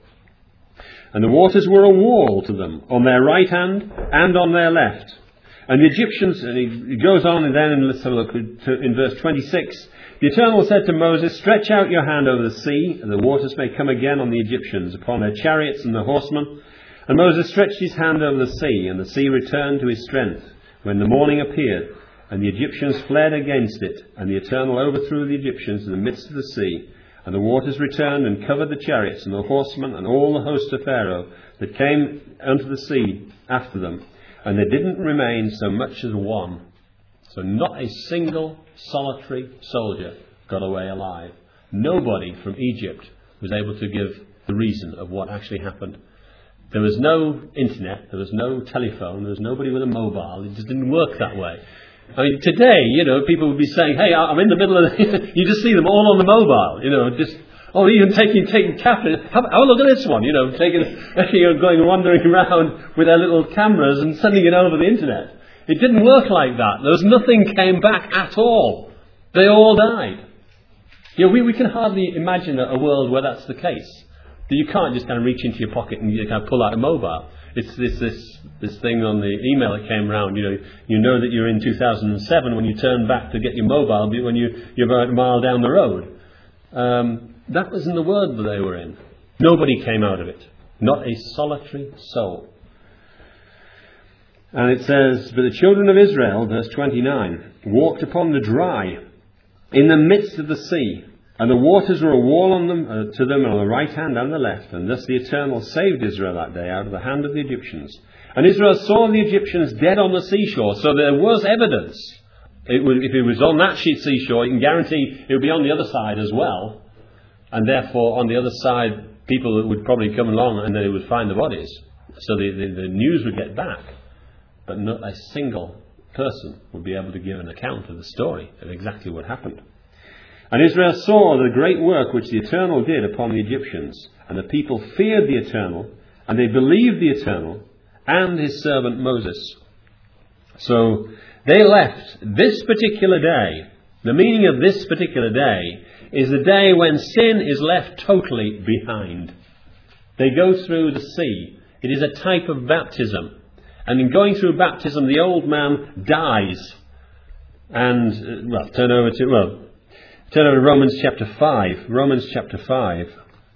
And the waters were a wall to them, on their right hand and on their left. And the Egyptians, and he goes on, and then in, let's have a look in verse twenty-six. The Eternal said to Moses, stretch out your hand over the sea, and the waters may come again on the Egyptians, upon their chariots and their horsemen. And Moses stretched his hand over the sea, and the sea returned to his strength when the morning appeared, and the Egyptians fled against it, and the Eternal overthrew the Egyptians in the midst of the sea. And the waters returned and covered the chariots and the horsemen and all the host of Pharaoh that came unto the sea after them. And there didn't remain so much as one. So not a single solitary soldier got away alive. Nobody from Egypt was able to give the reason of what actually happened. There was no internet, there was no telephone, there was nobody with a mobile. It just didn't work that way. I mean, today, you know, people would be saying, hey, I'm in the middle of the... you just see them all on the mobile, you know, just... Oh, even taking taking captain. Oh, look at this one, you know, taking, you know, going wandering around with their little cameras and sending it over the internet. It didn't work like that. There was nothing came back at all. They all died. You know, we, we can hardly imagine a, a world where that's the case. That you can't just kind of reach into your pocket and you kind of pull out a mobile. It's this this this thing on the email that came round. You know, you know that you're in two thousand seven when you turn back to get your mobile, but when you you're about a mile down the road. Um, that wasn't the world that they were in. Nobody came out of it. Not a solitary soul. And it says, but the children of Israel, verse twenty-nine, walked upon the dry, in the midst of the sea, and the waters were a wall on them, uh, to them on the right hand and the left. And thus the Eternal saved Israel that day out of the hand of the Egyptians. And Israel saw the Egyptians dead on the seashore. So there was evidence. It would, if it was on that seashore, you can guarantee it would be on the other side as well. And therefore, on the other side, people would probably come along and they would find the bodies. So the, the, the news would get back. But not a single person would be able to give an account of the story of exactly what happened. And Israel saw the great work which the Eternal did upon the Egyptians. And the people feared the Eternal, and they believed the Eternal and his servant Moses. So they left this particular day. The meaning of this particular day is the day when sin is left totally behind. They go through the sea. It is a type of baptism. And in going through baptism, the old man dies. And, uh, well, turn over to, well, turn over to Romans chapter five. Romans chapter five.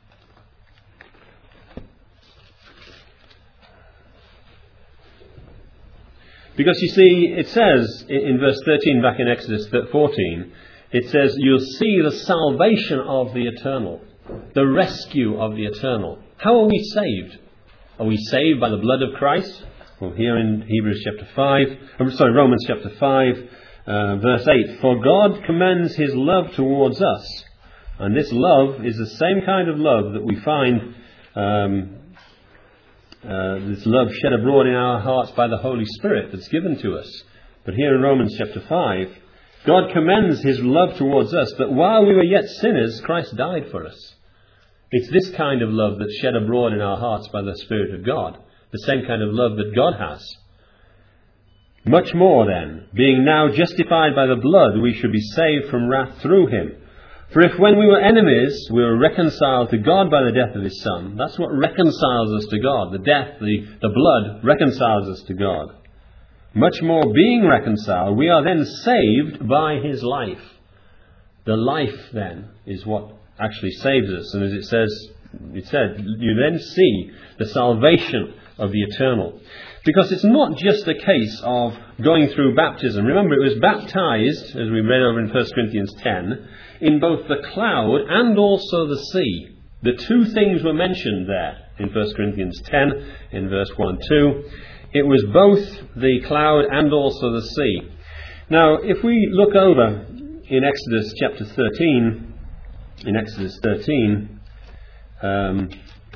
Because you see, it says in verse thirteen, back in Exodus fourteen, it says, you'll see the salvation of the Eternal, the rescue of the Eternal. How are we saved? Are we saved by the blood of Christ? Well, here in Hebrews chapter five, I'm sorry, Romans chapter five, uh, verse eight, for God commends his love towards us, and this love is the same kind of love that we find, um, uh, this love shed abroad in our hearts by the Holy Spirit that's given to us. But here in Romans chapter five, God commends his love towards us, that while we were yet sinners, Christ died for us. It's this kind of love that's shed abroad in our hearts by the Spirit of God. The same kind of love that God has. Much more then, being now justified by the blood, we should be saved from wrath through him. For if when we were enemies, we were reconciled to God by the death of his Son, that's what reconciles us to God. The death, the, the blood, reconciles us to God. Much more, being reconciled, we are then saved by his life. The life, then, is what actually saves us. And as it says, it said, you then see the salvation of the Eternal. Because it's not just a case of going through baptism. Remember, it was baptized, as we read over in First Corinthians ten, in both the cloud and also the sea. The two things were mentioned there in First Corinthians ten, in verse one two. It was both the cloud and also the sea. Now, if we look over in Exodus chapter thirteen, in Exodus thirteen, um,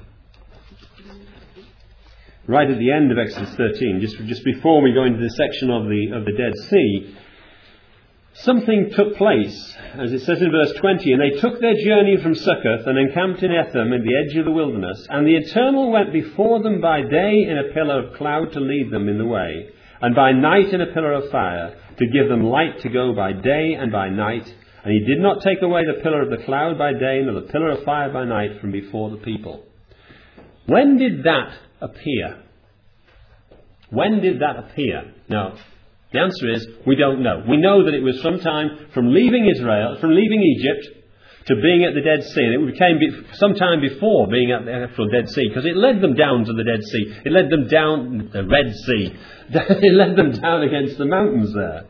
right at the end of Exodus thirteen, just just before we go into the section of the of the Dead Sea, something took place, as it says in verse twenty, and they took their journey from Succoth and encamped in Etham at the edge of the wilderness, and the Eternal went before them by day in a pillar of cloud to lead them in the way, and by night in a pillar of fire to give them light to go by day and by night. And he did not take away the pillar of the cloud by day, nor the pillar of fire by night from before the people. When did that appear? When did that appear? Now, the answer is, we don't know. We know that it was sometime from leaving Israel, from leaving Egypt, to being at the Dead Sea. And it came be- sometime before being at the actual Dead Sea, because it led them down to the Dead Sea. It led them down the Red Sea. It led them down against the mountains there.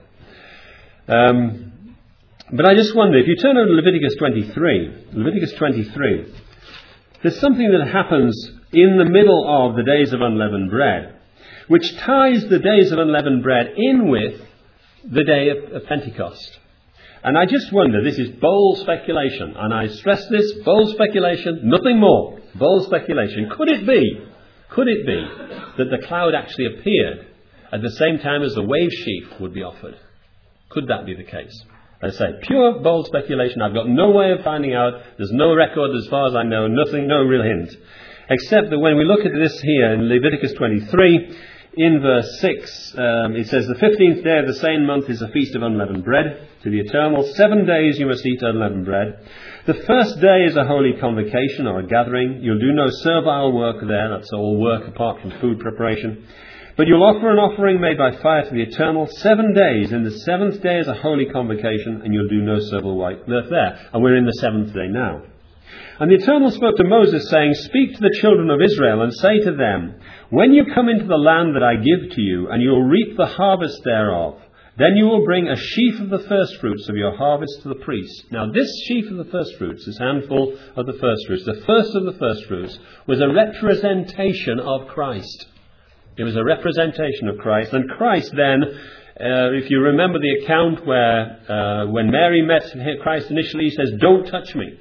Um, but I just wonder, if you turn over to Leviticus twenty-three, Leviticus twenty-three, there's something that happens in the middle of the days of unleavened bread, which ties the days of unleavened bread in with the day of, of Pentecost. And I just wonder, this is bold speculation, and I stress this, bold speculation, nothing more, bold speculation. Could it be, could it be that the cloud actually appeared at the same time as the wave sheaf would be offered? Could that be the case? As I say, pure bold speculation. I've got no way of finding out. There's no record as far as I know, nothing, no real hint. Except that when we look at this here in Leviticus twenty-three, in verse six, um, it says, the fifteenth day of the same month is a feast of unleavened bread to the Eternal. Seven days you must eat unleavened bread. The first day is a holy convocation or a gathering. You'll do no servile work there. That's all work apart from food preparation. But you'll offer an offering made by fire to the Eternal seven days. In the seventh day is a holy convocation, and you'll do no servile work there. And we're in the seventh day now. And the Eternal spoke to Moses, saying, speak to the children of Israel, and say to them, when you come into the land that I give to you, and you will reap the harvest thereof, then you will bring a sheaf of the firstfruits of your harvest to the priest. Now this sheaf of the firstfruits, this handful of the firstfruits, the first of the firstfruits, was a representation of Christ. It was a representation of Christ. And Christ then, uh, if you remember the account where uh, when Mary met Christ initially, he says, don't touch me.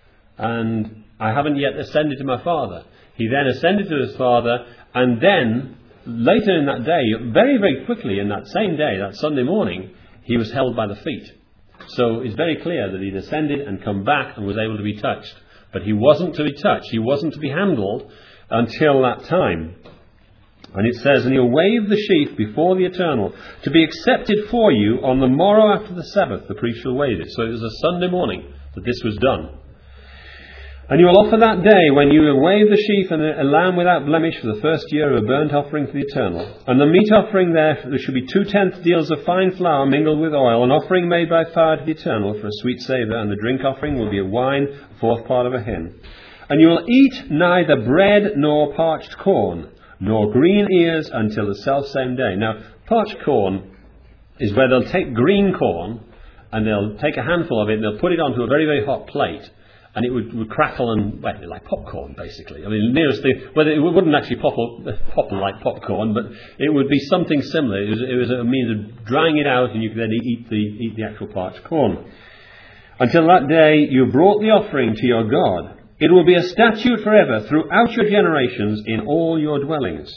And I haven't yet ascended to my Father. He then ascended to his Father, and then later in that day, very, very quickly in that same day, that Sunday morning, he was held by the feet. So it's very clear that he'd ascended and come back and was able to be touched. But he wasn't to be touched. He wasn't to be handled until that time. And it says, and he'll wave the sheaf before the Eternal to be accepted for you on the morrow after the Sabbath. The priest shall wave it. So it was a Sunday morning that this was done. And you will offer that day when you will wave the sheaf and a lamb without blemish for the first year of a burnt offering to the Eternal. And the meat offering there, there should be two-tenth deals of fine flour mingled with oil, an offering made by fire to the Eternal for a sweet savour, and the drink offering will be of wine, a fourth part of a hin. And you will eat neither bread nor parched corn, nor green ears until the selfsame day. Now, parched corn is where they'll take green corn and they'll take a handful of it and they'll put it onto a very, very hot plate, and it would, would crackle and, well, like popcorn, basically. I mean, the nearest thing, well, it wouldn't actually popple, popple like popcorn, but it would be something similar. It was, it was a means of drying it out, and you could then eat the, eat the actual parched corn. Until that day you brought the offering to your God. It will be a statute forever throughout your generations in all your dwellings.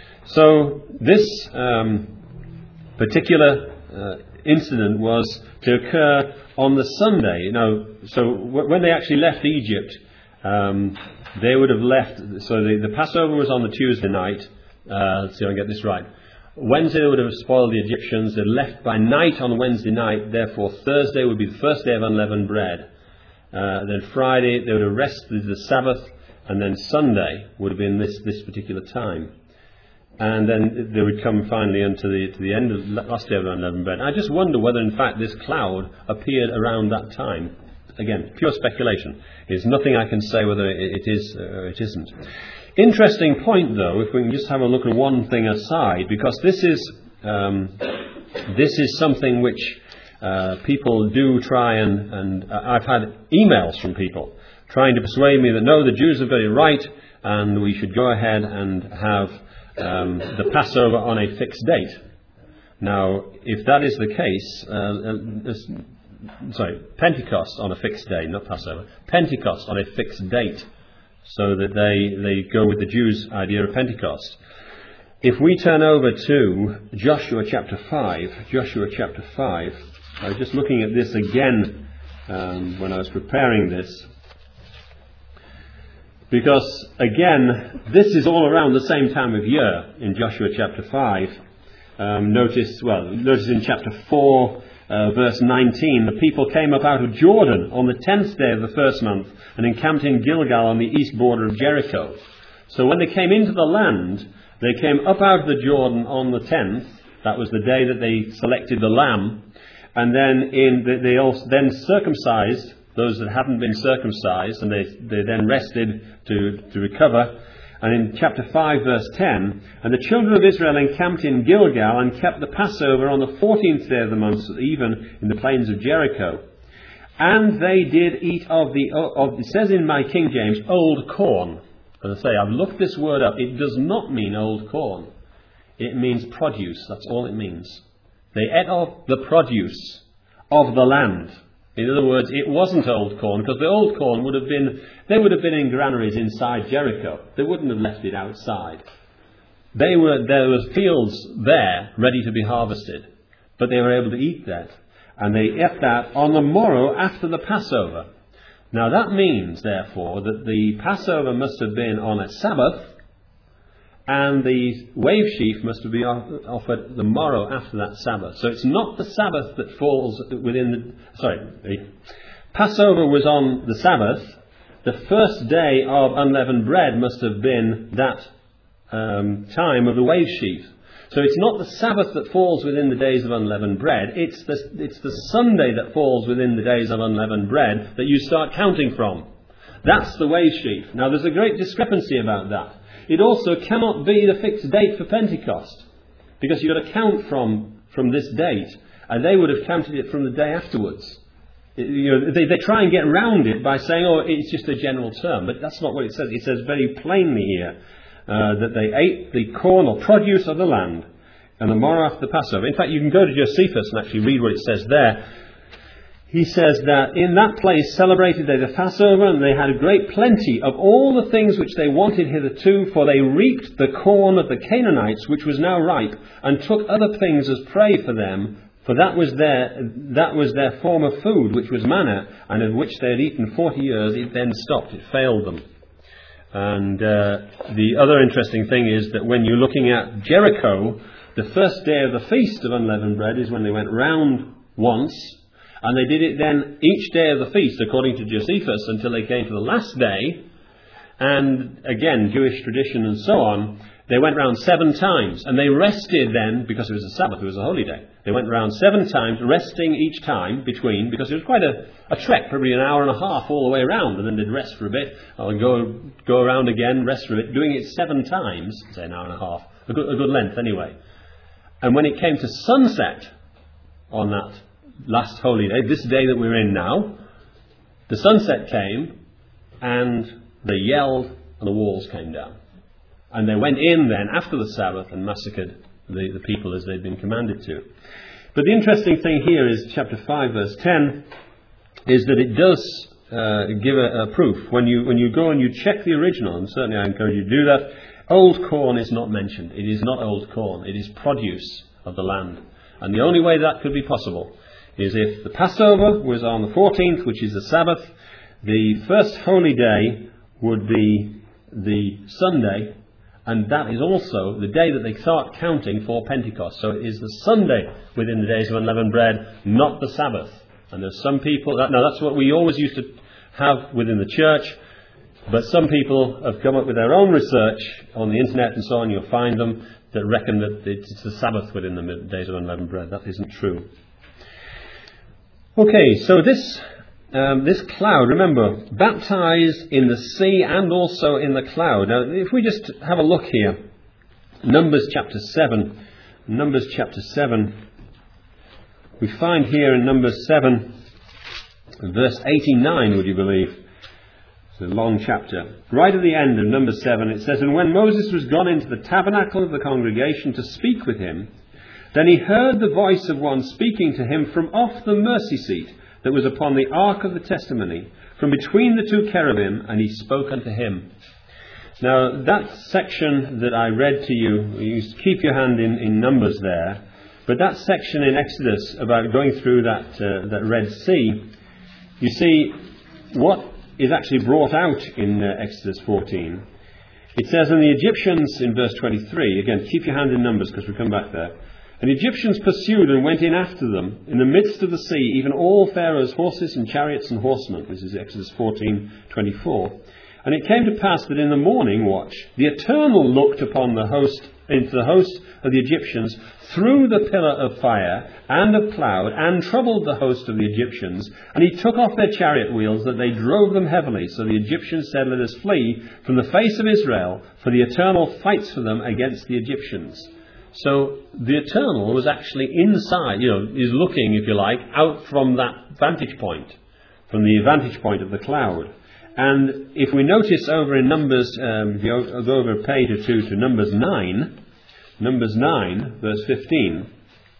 So this um, particular uh, incident was to occur on the Sunday. Now, so w- when they actually left Egypt, um, they would have left. So the, the Passover was on the Tuesday night. Uh, let's see if I get this right. Wednesday they would have spoiled the Egyptians. They left by night on Wednesday night. Therefore, Thursday would be the first day of unleavened bread. Uh, then Friday they would have rested the Sabbath, and then Sunday would have been this, this particular time. And then they would come finally unto the to the end of the last day of unleavened bread. I just wonder whether in fact this cloud appeared around that time. Again, pure speculation. There's nothing I can say whether it, it is or it isn't. Interesting point though, if we can just have a look at one thing aside, because this is um, this is something which Uh, people do try and, and uh, I've had emails from people trying to persuade me that no, the Jews have got it right and we should go ahead and have um, the Passover on a fixed date. Now, if that is the case, uh, uh, sorry, Pentecost on a fixed day, not Passover, Pentecost on a fixed date, so that they, they go with the Jews' idea of Pentecost. If we turn over to Joshua chapter five, Joshua chapter five, I was just looking at this again um, when I was preparing this, because again this is all around the same time of year in Joshua chapter five. Um, notice, well, notice in chapter four, uh, verse nineteen, the people came up out of Jordan on the tenth day of the first month and encamped in Gilgal on the east border of Jericho. So when they came into the land, they came up out of the Jordan on the tenth. That was the day that they selected the lamb. And then in the, they also then circumcised those that hadn't been circumcised, and they, they then rested to, to recover. And in chapter five, verse ten, and the children of Israel encamped in Gilgal and kept the Passover on the fourteenth day of the month, even in the plains of Jericho. And they did eat of the, of, it says in my King James, old corn. As I say, I've looked this word up. It does not mean old corn. It means produce. That's all it means. They ate of the produce of the land. In other words, it wasn't old corn, because the old corn would have been, they would have been in granaries inside Jericho. They wouldn't have left it outside. They were, there was fields there ready to be harvested, but they were able to eat that. And they ate that on the morrow after the Passover. Now that means, therefore, that the Passover must have been on a Sabbath, and the wave sheaf must have been offered the morrow after that Sabbath. So it's not the Sabbath that falls within the... Sorry, the Passover was on the Sabbath. The first day of unleavened bread must have been that um, time of the wave sheaf. So it's not the Sabbath that falls within the days of unleavened bread. It's the, it's the Sunday that falls within the days of unleavened bread that you start counting from. That's the wave sheaf. Now there's a great discrepancy about that. It also cannot be the fixed date for Pentecost, because you've got to count from, from this date, and they would have counted it from the day afterwards. It, you know, they, they try and get around it by saying, oh, it's just a general term, but that's not what it says. It says very plainly here uh, that they ate the corn or produce of the land, and the morrow after the Passover. In fact, you can go to Josephus and actually read what it says there. He says that in that place celebrated they the Passover, and they had a great plenty of all the things which they wanted hitherto, for they reaped the corn of the Canaanites, which was now ripe, and took other things as prey for them, for that was their that was their former food, which was manna, and of which they had eaten forty years. It then stopped; it failed them. And uh, the other interesting thing is that when you're looking at Jericho, the first day of the feast of unleavened bread is when they went round once. And they did it then each day of the feast, according to Josephus, until they came to the last day. And again, Jewish tradition and so on, they went round seven times. And they rested then, because it was a Sabbath, it was a holy day. They went round seven times, resting each time between, because it was quite a, a trek, probably an hour and a half all the way around. And then they'd rest for a bit, or go go around again, rest for a bit, doing it seven times, say an hour and a half, a good, a good length anyway. And when it came to sunset on that last holy day, this day that we're in now, the sunset came, and they yelled, and the walls came down. And they went in then, after the Sabbath, and massacred the, the people as they'd been commanded to. But the interesting thing here is, chapter five, verse ten, is that it does uh, give a, a proof. When you, when you go and you check the original, and certainly I encourage you to do that, old corn is not mentioned. It is not old corn. It is produce of the land. And the only way that could be possible is if the Passover was on the fourteenth, which is the Sabbath, the first holy day would be the Sunday, and that is also the day that they start counting for Pentecost. So it is the Sunday within the days of unleavened bread, not the Sabbath. And there's some people, that, now that's what we always used to have within the church, but some people have come up with their own research on the internet and so on. You'll find them that reckon that it's the Sabbath within the days of unleavened bread. That isn't true. Okay, so this um, this cloud, remember, baptized in the sea and also in the cloud. Now, if we just have a look here, Numbers chapter seven, Numbers chapter seven, we find here in Numbers seven, verse eighty-nine, would you believe? It's a long chapter. Right at the end of Numbers seven, it says, "And when Moses was gone into the tabernacle of the congregation to speak with him, then he heard the voice of one speaking to him from off the mercy seat that was upon the ark of the testimony, from between the two cherubim, and he spoke unto him." Now, that section that I read to you, you keep your hand in, in Numbers there, but that section in Exodus about going through that, uh, that Red Sea, you see, what is actually brought out in uh, Exodus fourteen. It says, "And the Egyptians," in verse twenty-three, again, keep your hand in Numbers because we'll come back there, "And the Egyptians pursued and went in after them in the midst of the sea, even all Pharaoh's horses and chariots and horsemen." This is Exodus fourteen twenty-four. And it came to pass that in the morning watch, the Eternal looked upon the host, into the host of the Egyptians through the pillar of fire and of cloud, and troubled the host of the Egyptians. And he took off their chariot wheels, that they drove them heavily. So the Egyptians said, let us flee from the face of Israel, for the Eternal fights for them against the Egyptians. So the Eternal was actually inside, you know, is looking, if you like, out from that vantage point, from the vantage point of the cloud. And if we notice over in Numbers, um, if you go over a page or two to Numbers nine, Numbers nine, verse fifteen,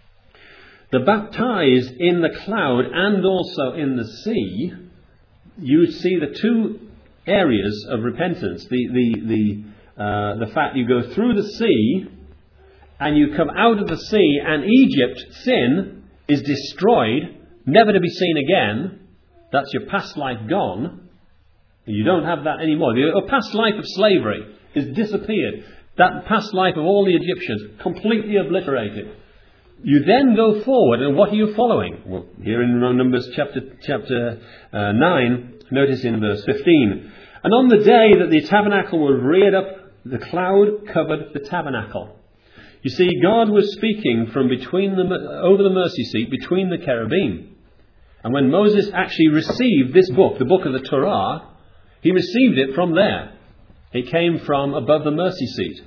the baptized in the cloud and also in the sea, you see the two areas of repentance. The, the, the, uh, the fact you go through the sea and you come out of the sea, and Egypt, sin, is destroyed, never to be seen again. That's your past life gone. You don't have that anymore. Your past life of slavery is disappeared. That past life of all the Egyptians, completely obliterated. You then go forward, and what are you following? Well, here in Numbers chapter chapter uh, nine, notice in verse fifteen. And on the day that the tabernacle was reared up, the cloud covered the tabernacle. You see, God was speaking from between the, over the mercy seat, between the cherubim. And when Moses actually received this book, the book of the Torah, he received it from there. It came from above the mercy seat.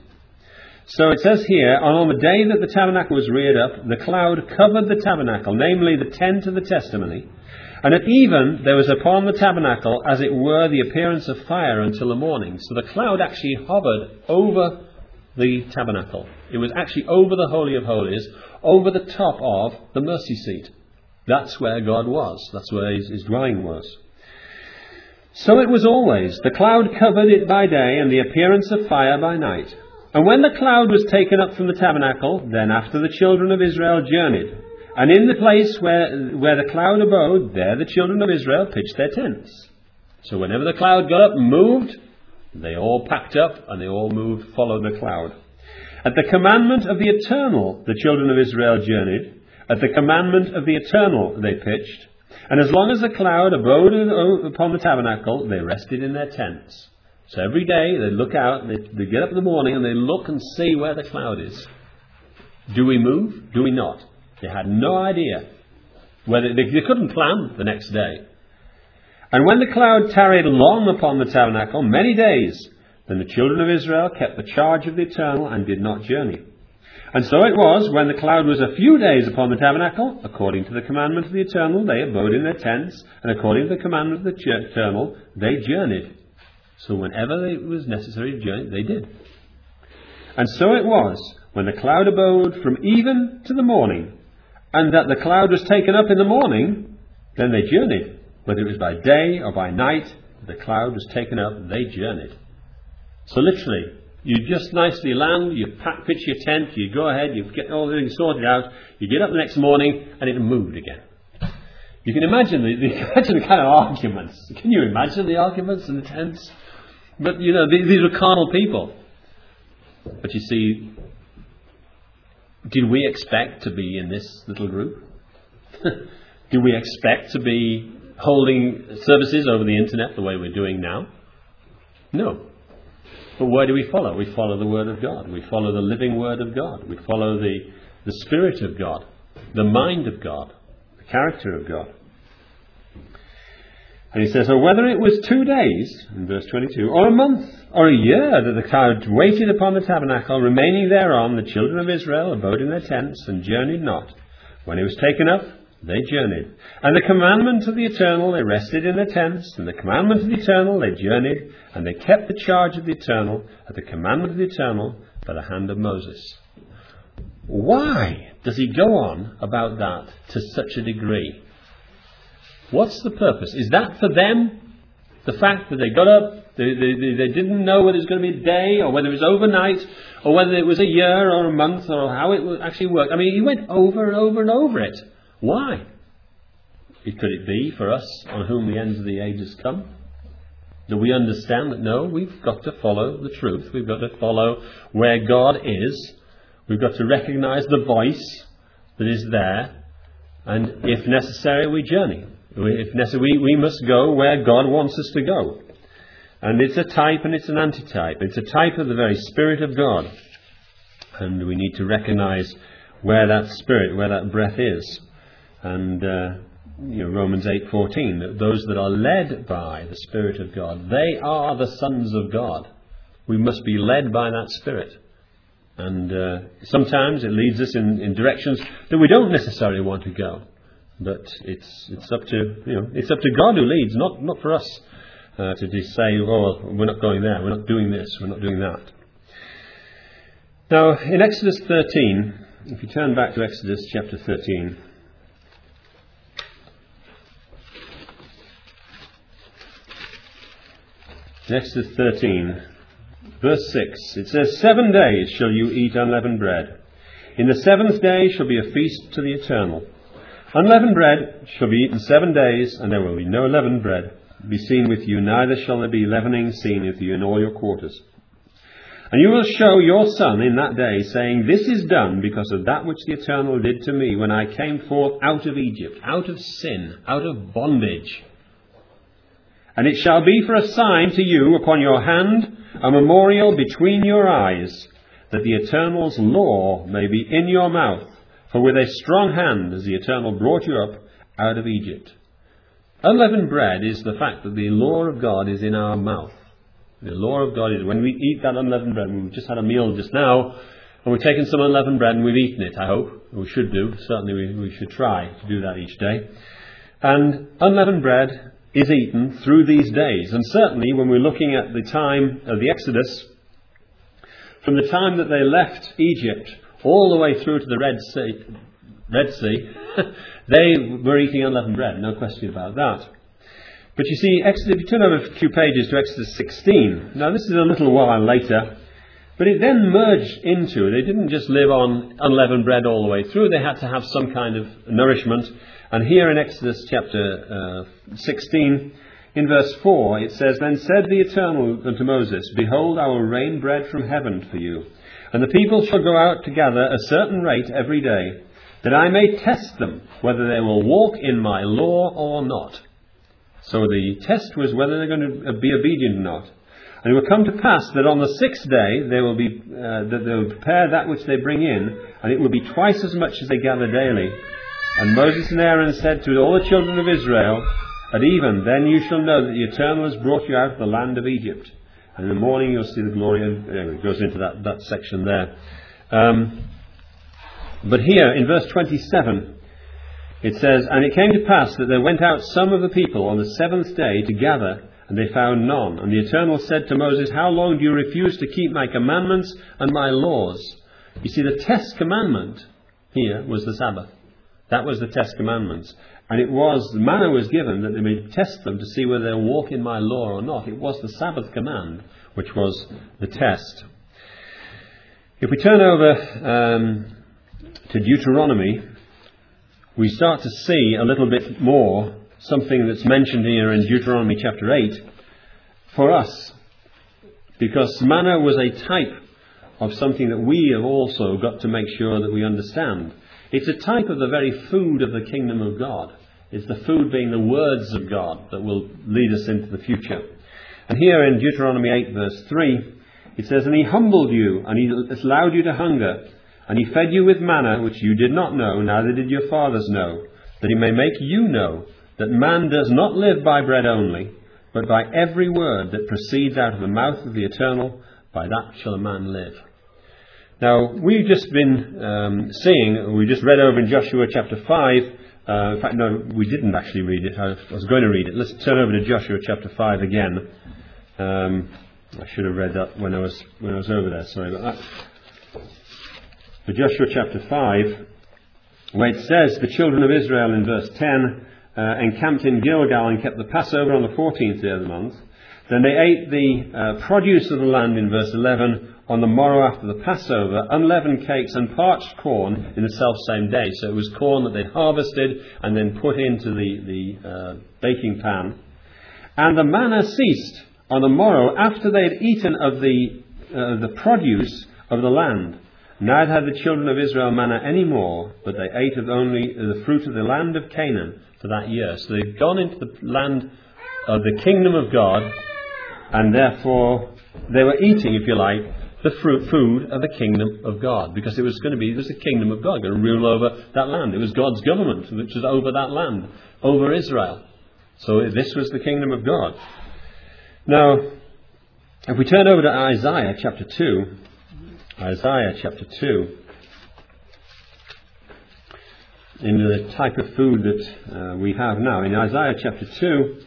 So it says here, on the day that the tabernacle was reared up, the cloud covered the tabernacle, namely the tent of the testimony. And at even there was upon the tabernacle, as it were, the appearance of fire until the morning. So the cloud actually hovered over the tabernacle. It was actually over the Holy of Holies, over the top of the mercy seat. That's where God was. That's where his, his dwelling was. So it was always. The cloud covered it by day, and the appearance of fire by night. And when the cloud was taken up from the tabernacle, then after the children of Israel journeyed. And in the place where, where the cloud abode, there the children of Israel pitched their tents. So whenever the cloud got up and moved, they all packed up, and they all moved, followed the cloud. At the commandment of the Eternal, the children of Israel journeyed. At the commandment of the Eternal, they pitched. And as long as the cloud abode upon the tabernacle, they rested in their tents. So every day they look out, they, they get up in the morning and they look and see where the cloud is. Do we move? Do we not? They had no idea. Whether they, they couldn't plan the next day. And when the cloud tarried long upon the tabernacle, many days, then the children of Israel kept the charge of the Eternal and did not journey. And so it was, when the cloud was a few days upon the tabernacle, according to the commandment of the Eternal, they abode in their tents, and according to the commandment of the Eternal, they journeyed. So whenever it was necessary to journey, they did. And so it was, when the cloud abode from even to the morning, and that the cloud was taken up in the morning, then they journeyed. Whether it was by day or by night, the cloud was taken up, they journeyed. So literally, you just nicely land, you pack, pitch your tent, you go ahead, you get all the things sorted out, you get up the next morning, and it moved again. You can imagine the, the, imagine the kind of arguments. Can you imagine the arguments in the tents? But, you know, these, these were carnal people. But you see, did we expect to be in this little group? Do we expect to be holding services over the internet the way we're doing now? No. But where do we follow? We follow the Word of God. We follow the living Word of God. We follow the, the Spirit of God, the mind of God, the character of God. And he says, or whether it was two days, in verse twenty-two, or a month, or a year, that the cloud waited upon the tabernacle, remaining thereon, the children of Israel abode in their tents, and journeyed not. When it was taken up, they journeyed. And the commandment of the Eternal, they rested in their tents. And the commandment of the Eternal, they journeyed. And they kept the charge of the Eternal, at the commandment of the Eternal, by the hand of Moses. Why does he go on about that to such a degree? What's the purpose? Is that for them? The fact that they got up, they, they, they didn't know whether it was going to be a day, or whether it was overnight, or whether it was a year or a month, or how it would actually work. I mean, he went over and over and over it. Why? Could it be for us on whom the ends of the ages come? Do we understand that no, we've got to follow the truth. We've got to follow where God is. We've got to recognize the voice that is there. And if necessary, we journey. If necessary, we, we must go where God wants us to go. And it's a type and it's an antitype. It's a type of the very Spirit of God. And we need to recognize where that Spirit, where that breath is. And uh, you know, Romans eight fourteen, that those that are led by the Spirit of God, they are the sons of God. We must be led by that Spirit. And uh, sometimes it leads us in, in directions that we don't necessarily want to go. But it's it's up to you know it's up to God who leads, not not for us uh, to just say, oh, well, we're not going there, we're not doing this, we're not doing that. Now, in Exodus thirteen, if you turn back to Exodus chapter thirteen, in Exodus thirteen, verse six, it says, "Seven days shall you eat unleavened bread. In the seventh day shall be a feast to the Eternal. Unleavened bread shall be eaten seven days, and there will be no leavened bread be seen with you, neither shall there be leavening seen with you in all your quarters. And you will show your son in that day, saying, This is done because of that which the Eternal did to me when I came forth out of Egypt, out of sin, out of bondage. And it shall be for a sign to you upon your hand, a memorial between your eyes, that the Eternal's law may be in your mouth. For with a strong hand has the Eternal brought you up out of Egypt." Unleavened bread is the fact that the law of God is in our mouth. The law of God is when we eat that unleavened bread. We've just had a meal just now, and we've taken some unleavened bread and we've eaten it, I hope. We should do. Certainly we, we should try to do that each day. And unleavened bread is eaten through these days. And certainly when we're looking at the time of the Exodus, from the time that they left Egypt all the way through to the Red Sea, Red Sea, they were eating unleavened bread, no question about that. But you see, Exodus, if you turn over a few pages to Exodus sixteen, now this is a little while later, but it then merged into, they didn't just live on unleavened bread all the way through, they had to have some kind of nourishment. And here in Exodus chapter uh, sixteen, in verse four, it says, "Then said the Eternal unto Moses, Behold, I will rain bread from heaven for you, and the people shall go out to gather a certain rate every day, that I may test them, whether they will walk in my law or not." So the test was whether they're going to be obedient or not. "And it will come to pass that on the sixth day they will be uh, that they will prepare that which they bring in, and it will be twice as much as they gather daily. And Moses and Aaron said to all the children of Israel, At even then you shall know that the Eternal has brought you out of the land of Egypt. And in the morning you'll see the glory." And anyway, it goes into that, that section there. Um, but here in verse twenty-seven, it says, "And it came to pass that there went out some of the people on the seventh day to gather, and they found none. And the Eternal said to Moses, How long do you refuse to keep my commandments and my laws?" You see, the test commandment here was the Sabbath. That was the test commandments. And it was, the manna was given that they may test them to see whether they'll walk in my law or not. It was the Sabbath command, which was the test. If we turn over um, to Deuteronomy, we start to see a little bit more something that's mentioned here in Deuteronomy chapter eight for us. Because manna was a type of something that we have also got to make sure that we understand. It's a type of the very food of the kingdom of God. It's the food being the words of God that will lead us into the future. And here in Deuteronomy eight verse three, it says, "And he humbled you, and he allowed you to hunger, and he fed you with manna, which you did not know, neither did your fathers know, that he may make you know that man does not live by bread only, but by every word that proceeds out of the mouth of the Eternal, by that shall a man live." Now, we've just been um, seeing, we just read over in Joshua chapter five, uh, in fact, no, we didn't actually read it, I was going to read it. Let's turn over to Joshua chapter five again. Um, I should have read that when I was when I was over there, sorry about that. For Joshua chapter five, where it says, "The children of Israel," in verse ten, uh, "encamped in Gilgal and kept the Passover on the fourteenth day of the month. Then they ate the uh, produce of the land," in verse eleven, "on the morrow after the Passover, unleavened cakes and parched corn in the selfsame day." So it was corn that they'd harvested and then put into the, the uh, baking pan. "And the manna ceased on the morrow after they had eaten of the, uh, the produce of the land. Neither had the children of Israel manna any more, but they ate of only the fruit of the land of Canaan for that year." So they've gone into the land of the kingdom of God, And therefore, they were eating, if you like, the fruit, food of the kingdom of God. Because it was going to be, it was the kingdom of God, going to rule over that land. It was God's government, which was over that land, over Israel. So this was the kingdom of God. Now, if we turn over to Isaiah chapter two, Isaiah chapter two, in the type of food that uh, we have now. In Isaiah chapter two,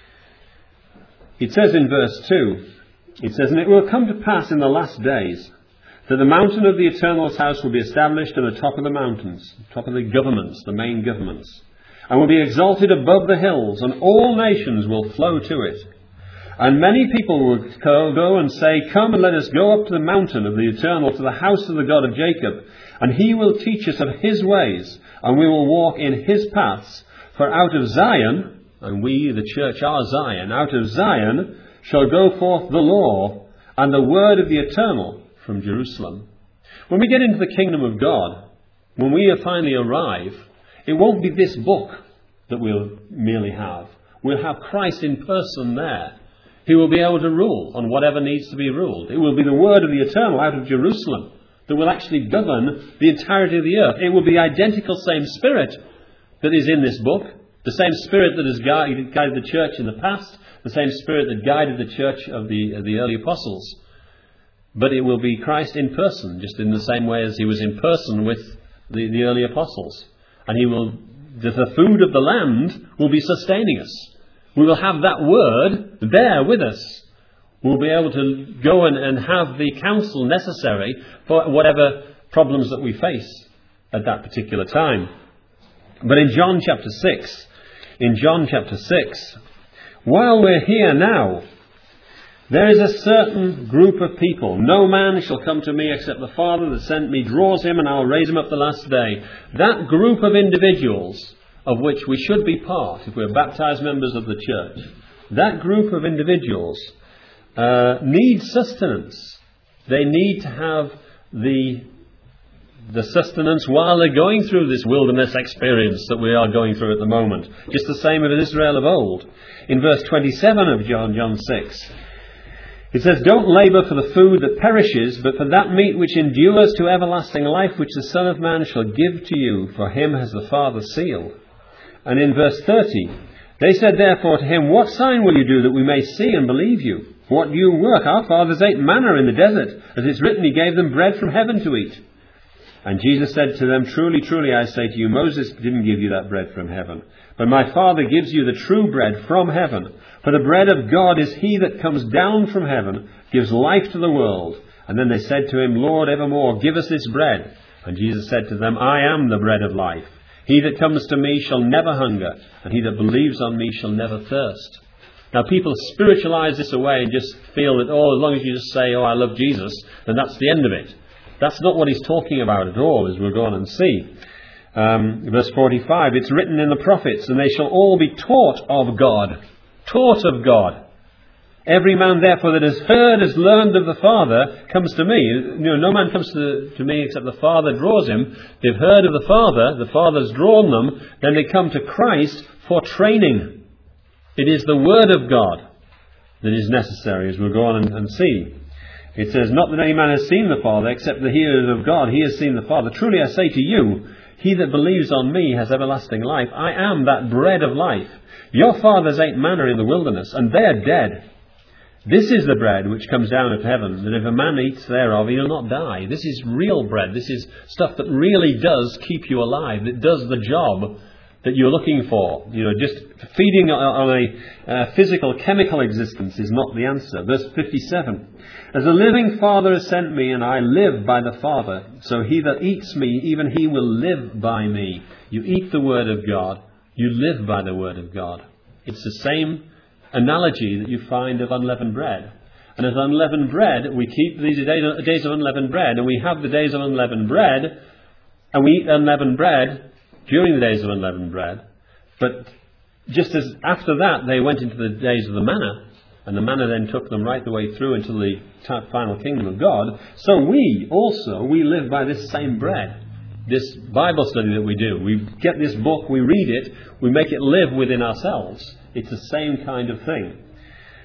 it says in verse two, it says, "And it will come to pass in the last days that the mountain of the Eternal's house will be established on the top of the mountains," top of the governments, the main governments, "and will be exalted above the hills, and all nations will flow to it. And many people will go and say, 'Come and let us go up to the mountain of the Eternal, to the house of the God of Jacob, and he will teach us of his ways, and we will walk in his paths. For out of Zion,'" and we, the church, are Zion, "out of Zion shall go forth the law and the word of the Eternal from Jerusalem." When we get into the kingdom of God, when we finally arrive, it won't be this book that we'll merely have. We'll have Christ in person there. He will be able to rule on whatever needs to be ruled. It will be the word of the Eternal out of Jerusalem that will actually govern the entirety of the earth. It will be the identical same Spirit that is in this book, the same Spirit that has guided, guided the church in the past, the same Spirit that guided the church of the, of the early apostles. But it will be Christ in person, just in the same way as he was in person with the, the early apostles. And he will, the, the food of the land will be sustaining us. We will have that word there with us. We'll be able to go and, and have the counsel necessary for whatever problems that we face at that particular time. But in John chapter six, in John chapter six, while we're here now, there is a certain group of people. "No man shall come to me except the Father that sent me draws him, and I'll raise him up the last day." That group of individuals, of which we should be part if we're baptized members of the church, that group of individuals uh, need sustenance. They need to have the the sustenance while they're going through this wilderness experience that we are going through at the moment. Just the same as Israel of old. In verse twenty-seven of John, John six, it says, "Don't labour for the food that perishes, but for that meat which endures to everlasting life, which the Son of Man shall give to you, for him has the Father sealed." And in verse thirty, "They said therefore to him, 'What sign will you do that we may see and believe you? What do you work? Our fathers ate manna in the desert. As it's written, he gave them bread from heaven to eat.' And Jesus said to them, 'Truly, truly, I say to you, Moses didn't give you that bread from heaven, but my Father gives you the true bread from heaven. For the bread of God is he that comes down from heaven, gives life to the world.' And then they said to him, 'Lord, evermore, give us this bread.' And Jesus said to them, 'I am the bread of life. He that comes to me shall never hunger, and he that believes on me shall never thirst.'" Now people spiritualize this away and just feel that, oh, as long as you just say, "Oh, I love Jesus," then that's the end of it. That's not what he's talking about at all, as we'll go on and see. Um, verse forty-five, "It's written in the prophets, and they shall all be taught of God." Taught of God. "Every man, therefore, that has heard, has learned of the Father, comes to me." You know, no man comes to, to me except the Father draws him. They've heard of the Father, the Father's drawn them, then they come to Christ for training. It is the Word of God that is necessary, as we'll go on and, and see. It says, "Not that any man has seen the Father, except the hearer of God, he has seen the Father. Truly I say to you, he that believes on me has everlasting life. I am that bread of life. Your fathers ate manna in the wilderness, and they are dead. This is the bread which comes down of heaven, that if a man eats thereof, he will not die." This is real bread. This is stuff that really does keep you alive. It does the job that you're looking for. You know, just feeding on a uh, physical, chemical existence is not the answer. Verse fifty-seven, "As the living Father has sent me, and I live by the Father, so he that eats me, even he will live by me." You eat the Word of God, you live by the Word of God. It's the same analogy that you find of unleavened bread. And as unleavened bread, we keep these days of unleavened bread, and we have the days of unleavened bread, and we eat unleavened bread during the days of unleavened bread. But just as after that they went into the days of the manna, and the manna then took them right the way through into the final kingdom of God, so we also, we live by this same bread. This Bible study that we do, we get this book, we read it, we make it live within ourselves. It's the same kind of thing.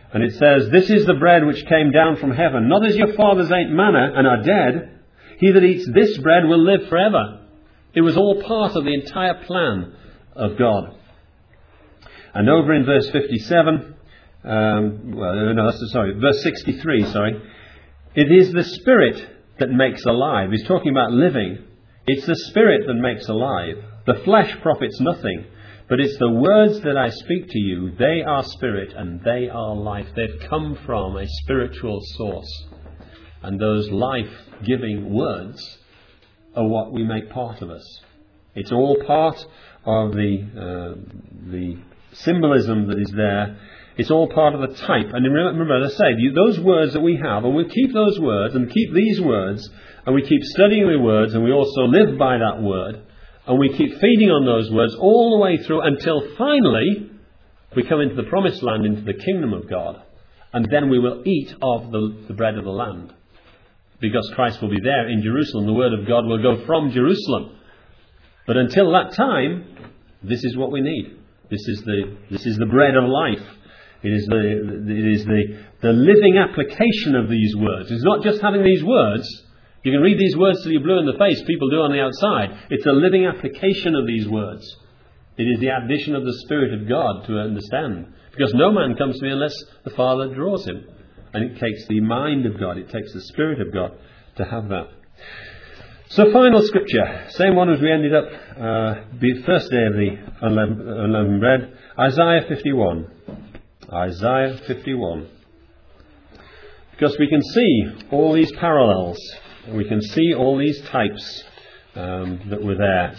And it says, "This is the bread which came down from heaven, not as your fathers ate manna and are dead. He that eats this bread will live forever." It was all part of the entire plan of God. And over in verse fifty-seven, um, well, no, sorry, verse sixty-three, sorry, "It is the Spirit that makes alive." He's talking about living. It's the Spirit that makes alive. "The flesh profits nothing, but it's the words that I speak to you. They are spirit and they are life." They've come from a spiritual source. And those life-giving words are what we make part of us. It's all part of the uh, the symbolism that is there. It's all part of the type. And remember, as I said, you, those words that we have, and we'll keep those words and keep these words, and we keep studying the words, and we also live by that word, and we keep feeding on those words all the way through until finally we come into the promised land, into the kingdom of God, and then we will eat of the, the bread of the land. Because Christ will be there in Jerusalem. The word of God will go from Jerusalem. But until that time, this is what we need. This is the this is the bread of life. It is the it is the, the living application of these words. It's not just having these words. You can read these words till you're blue in the face. People do on the outside. It's a living application of these words. It is the addition of the Spirit of God to understand. Because no man comes to me unless the Father draws him. And it takes the mind of God, it takes the Spirit of God to have that. So final scripture, same one as we ended up, uh, the first day of the unleavened, unleavened bread, Isaiah fifty-one. Isaiah fifty-one. Because we can see all these parallels, and we can see all these types um, that were there.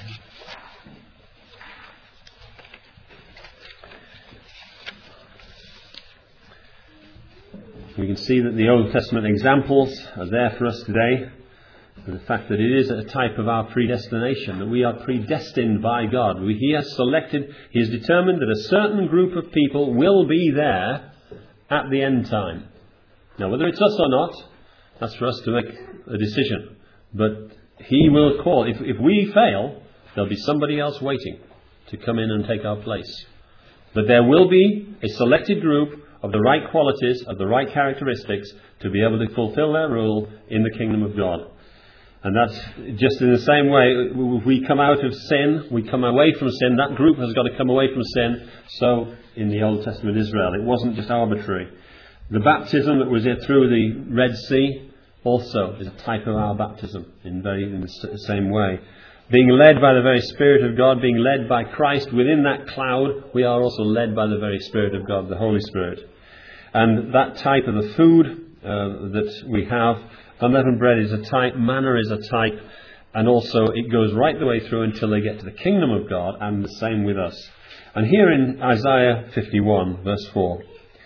We can see that the Old Testament examples are there for us today. And the fact that it is a type of our predestination, that we are predestined by God. We, he has selected, He has determined that a certain group of people will be there at the end time. Now, whether it's us or not, that's for us to make a decision. But He will call. If, if we fail, there'll be somebody else waiting to come in and take our place. But there will be a selected group of the right qualities, of the right characteristics, to be able to fulfill their role in the kingdom of God. And that's just in the same way, if we come out of sin, we come away from sin, that group has got to come away from sin. So, in the Old Testament Israel, it wasn't just arbitrary. The baptism that was through the Red Sea also is a type of our baptism, in very in the same way. Being led by the very Spirit of God, being led by Christ within that cloud, we are also led by the very Spirit of God, the Holy Spirit. And that type of the food uh, that we have, unleavened bread is a type, manna is a type, and also it goes right the way through until they get to the kingdom of God, and the same with us. And here in Isaiah fifty-one, verse four,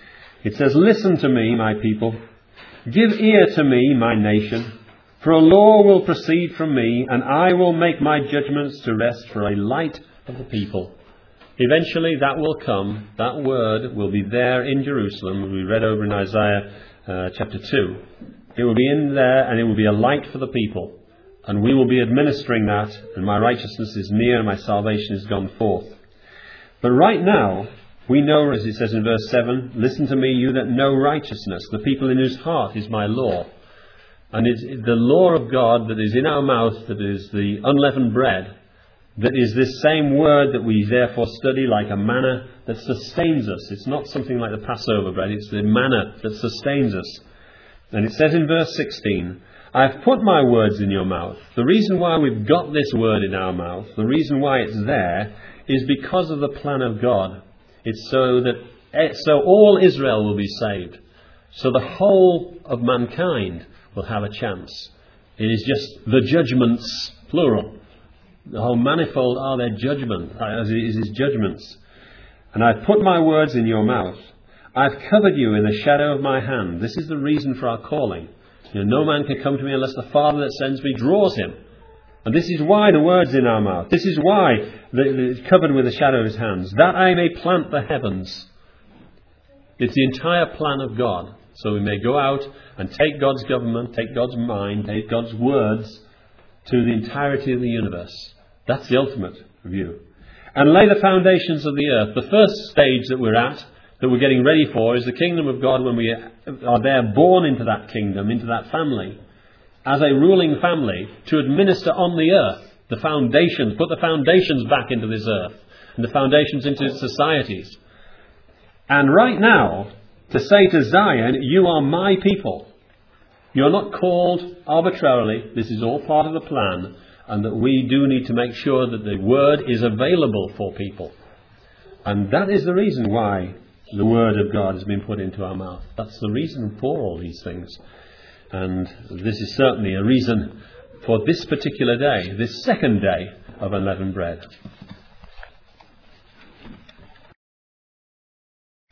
it says, "Listen to me, my people. Give ear to me, my nation. For a law will proceed from me, and I will make my judgments to rest for a light of the people." Eventually that will come. That word will be there in Jerusalem. We read over in Isaiah uh, chapter two. It will be in there, and it will be a light for the people. And we will be administering that, and my righteousness is near, and my salvation is gone forth. But right now, we know, as it says in verse seven, "Listen to me, you that know righteousness, the people in whose heart is my law." And it's the law of God that is in our mouth, that is the unleavened bread, that is this same word that we therefore study like a manna that sustains us. It's not something like the Passover bread, it's the manna that sustains us. And it says in verse sixteen, "I have put my words in your mouth." The reason why we've got this word in our mouth, the reason why it's there, is because of the plan of God. It's so that so all Israel will be saved. So the whole of mankind will have a chance. It is just the judgments, plural. The whole manifold are their judgment, as it is his judgments. "And I've put my words in your mouth. I've covered you in the shadow of my hand." This is the reason for our calling. You know, no man can come to me unless the Father that sends me draws him. And this is why the word's in our mouth. This is why it's covered with the shadow of his hands. "That I may plant the heavens." It's the entire plan of God. So we may go out and take God's government, take God's mind, take God's words to the entirety of the universe. That's the ultimate view. "And lay the foundations of the earth." The first stage that we're at, that we're getting ready for is the kingdom of God when we are there born into that kingdom, into that family, as a ruling family to administer on the earth the foundations, put the foundations back into this earth and the foundations into its societies. And right now, to say to Zion, you are my people. You're not called arbitrarily. This is all part of the plan, and that we do need to make sure that the word is available for people. And that is the reason why the word of God has been put into our mouth. That's the reason for all these things. And this is certainly a reason for this particular day, this second day of unleavened bread.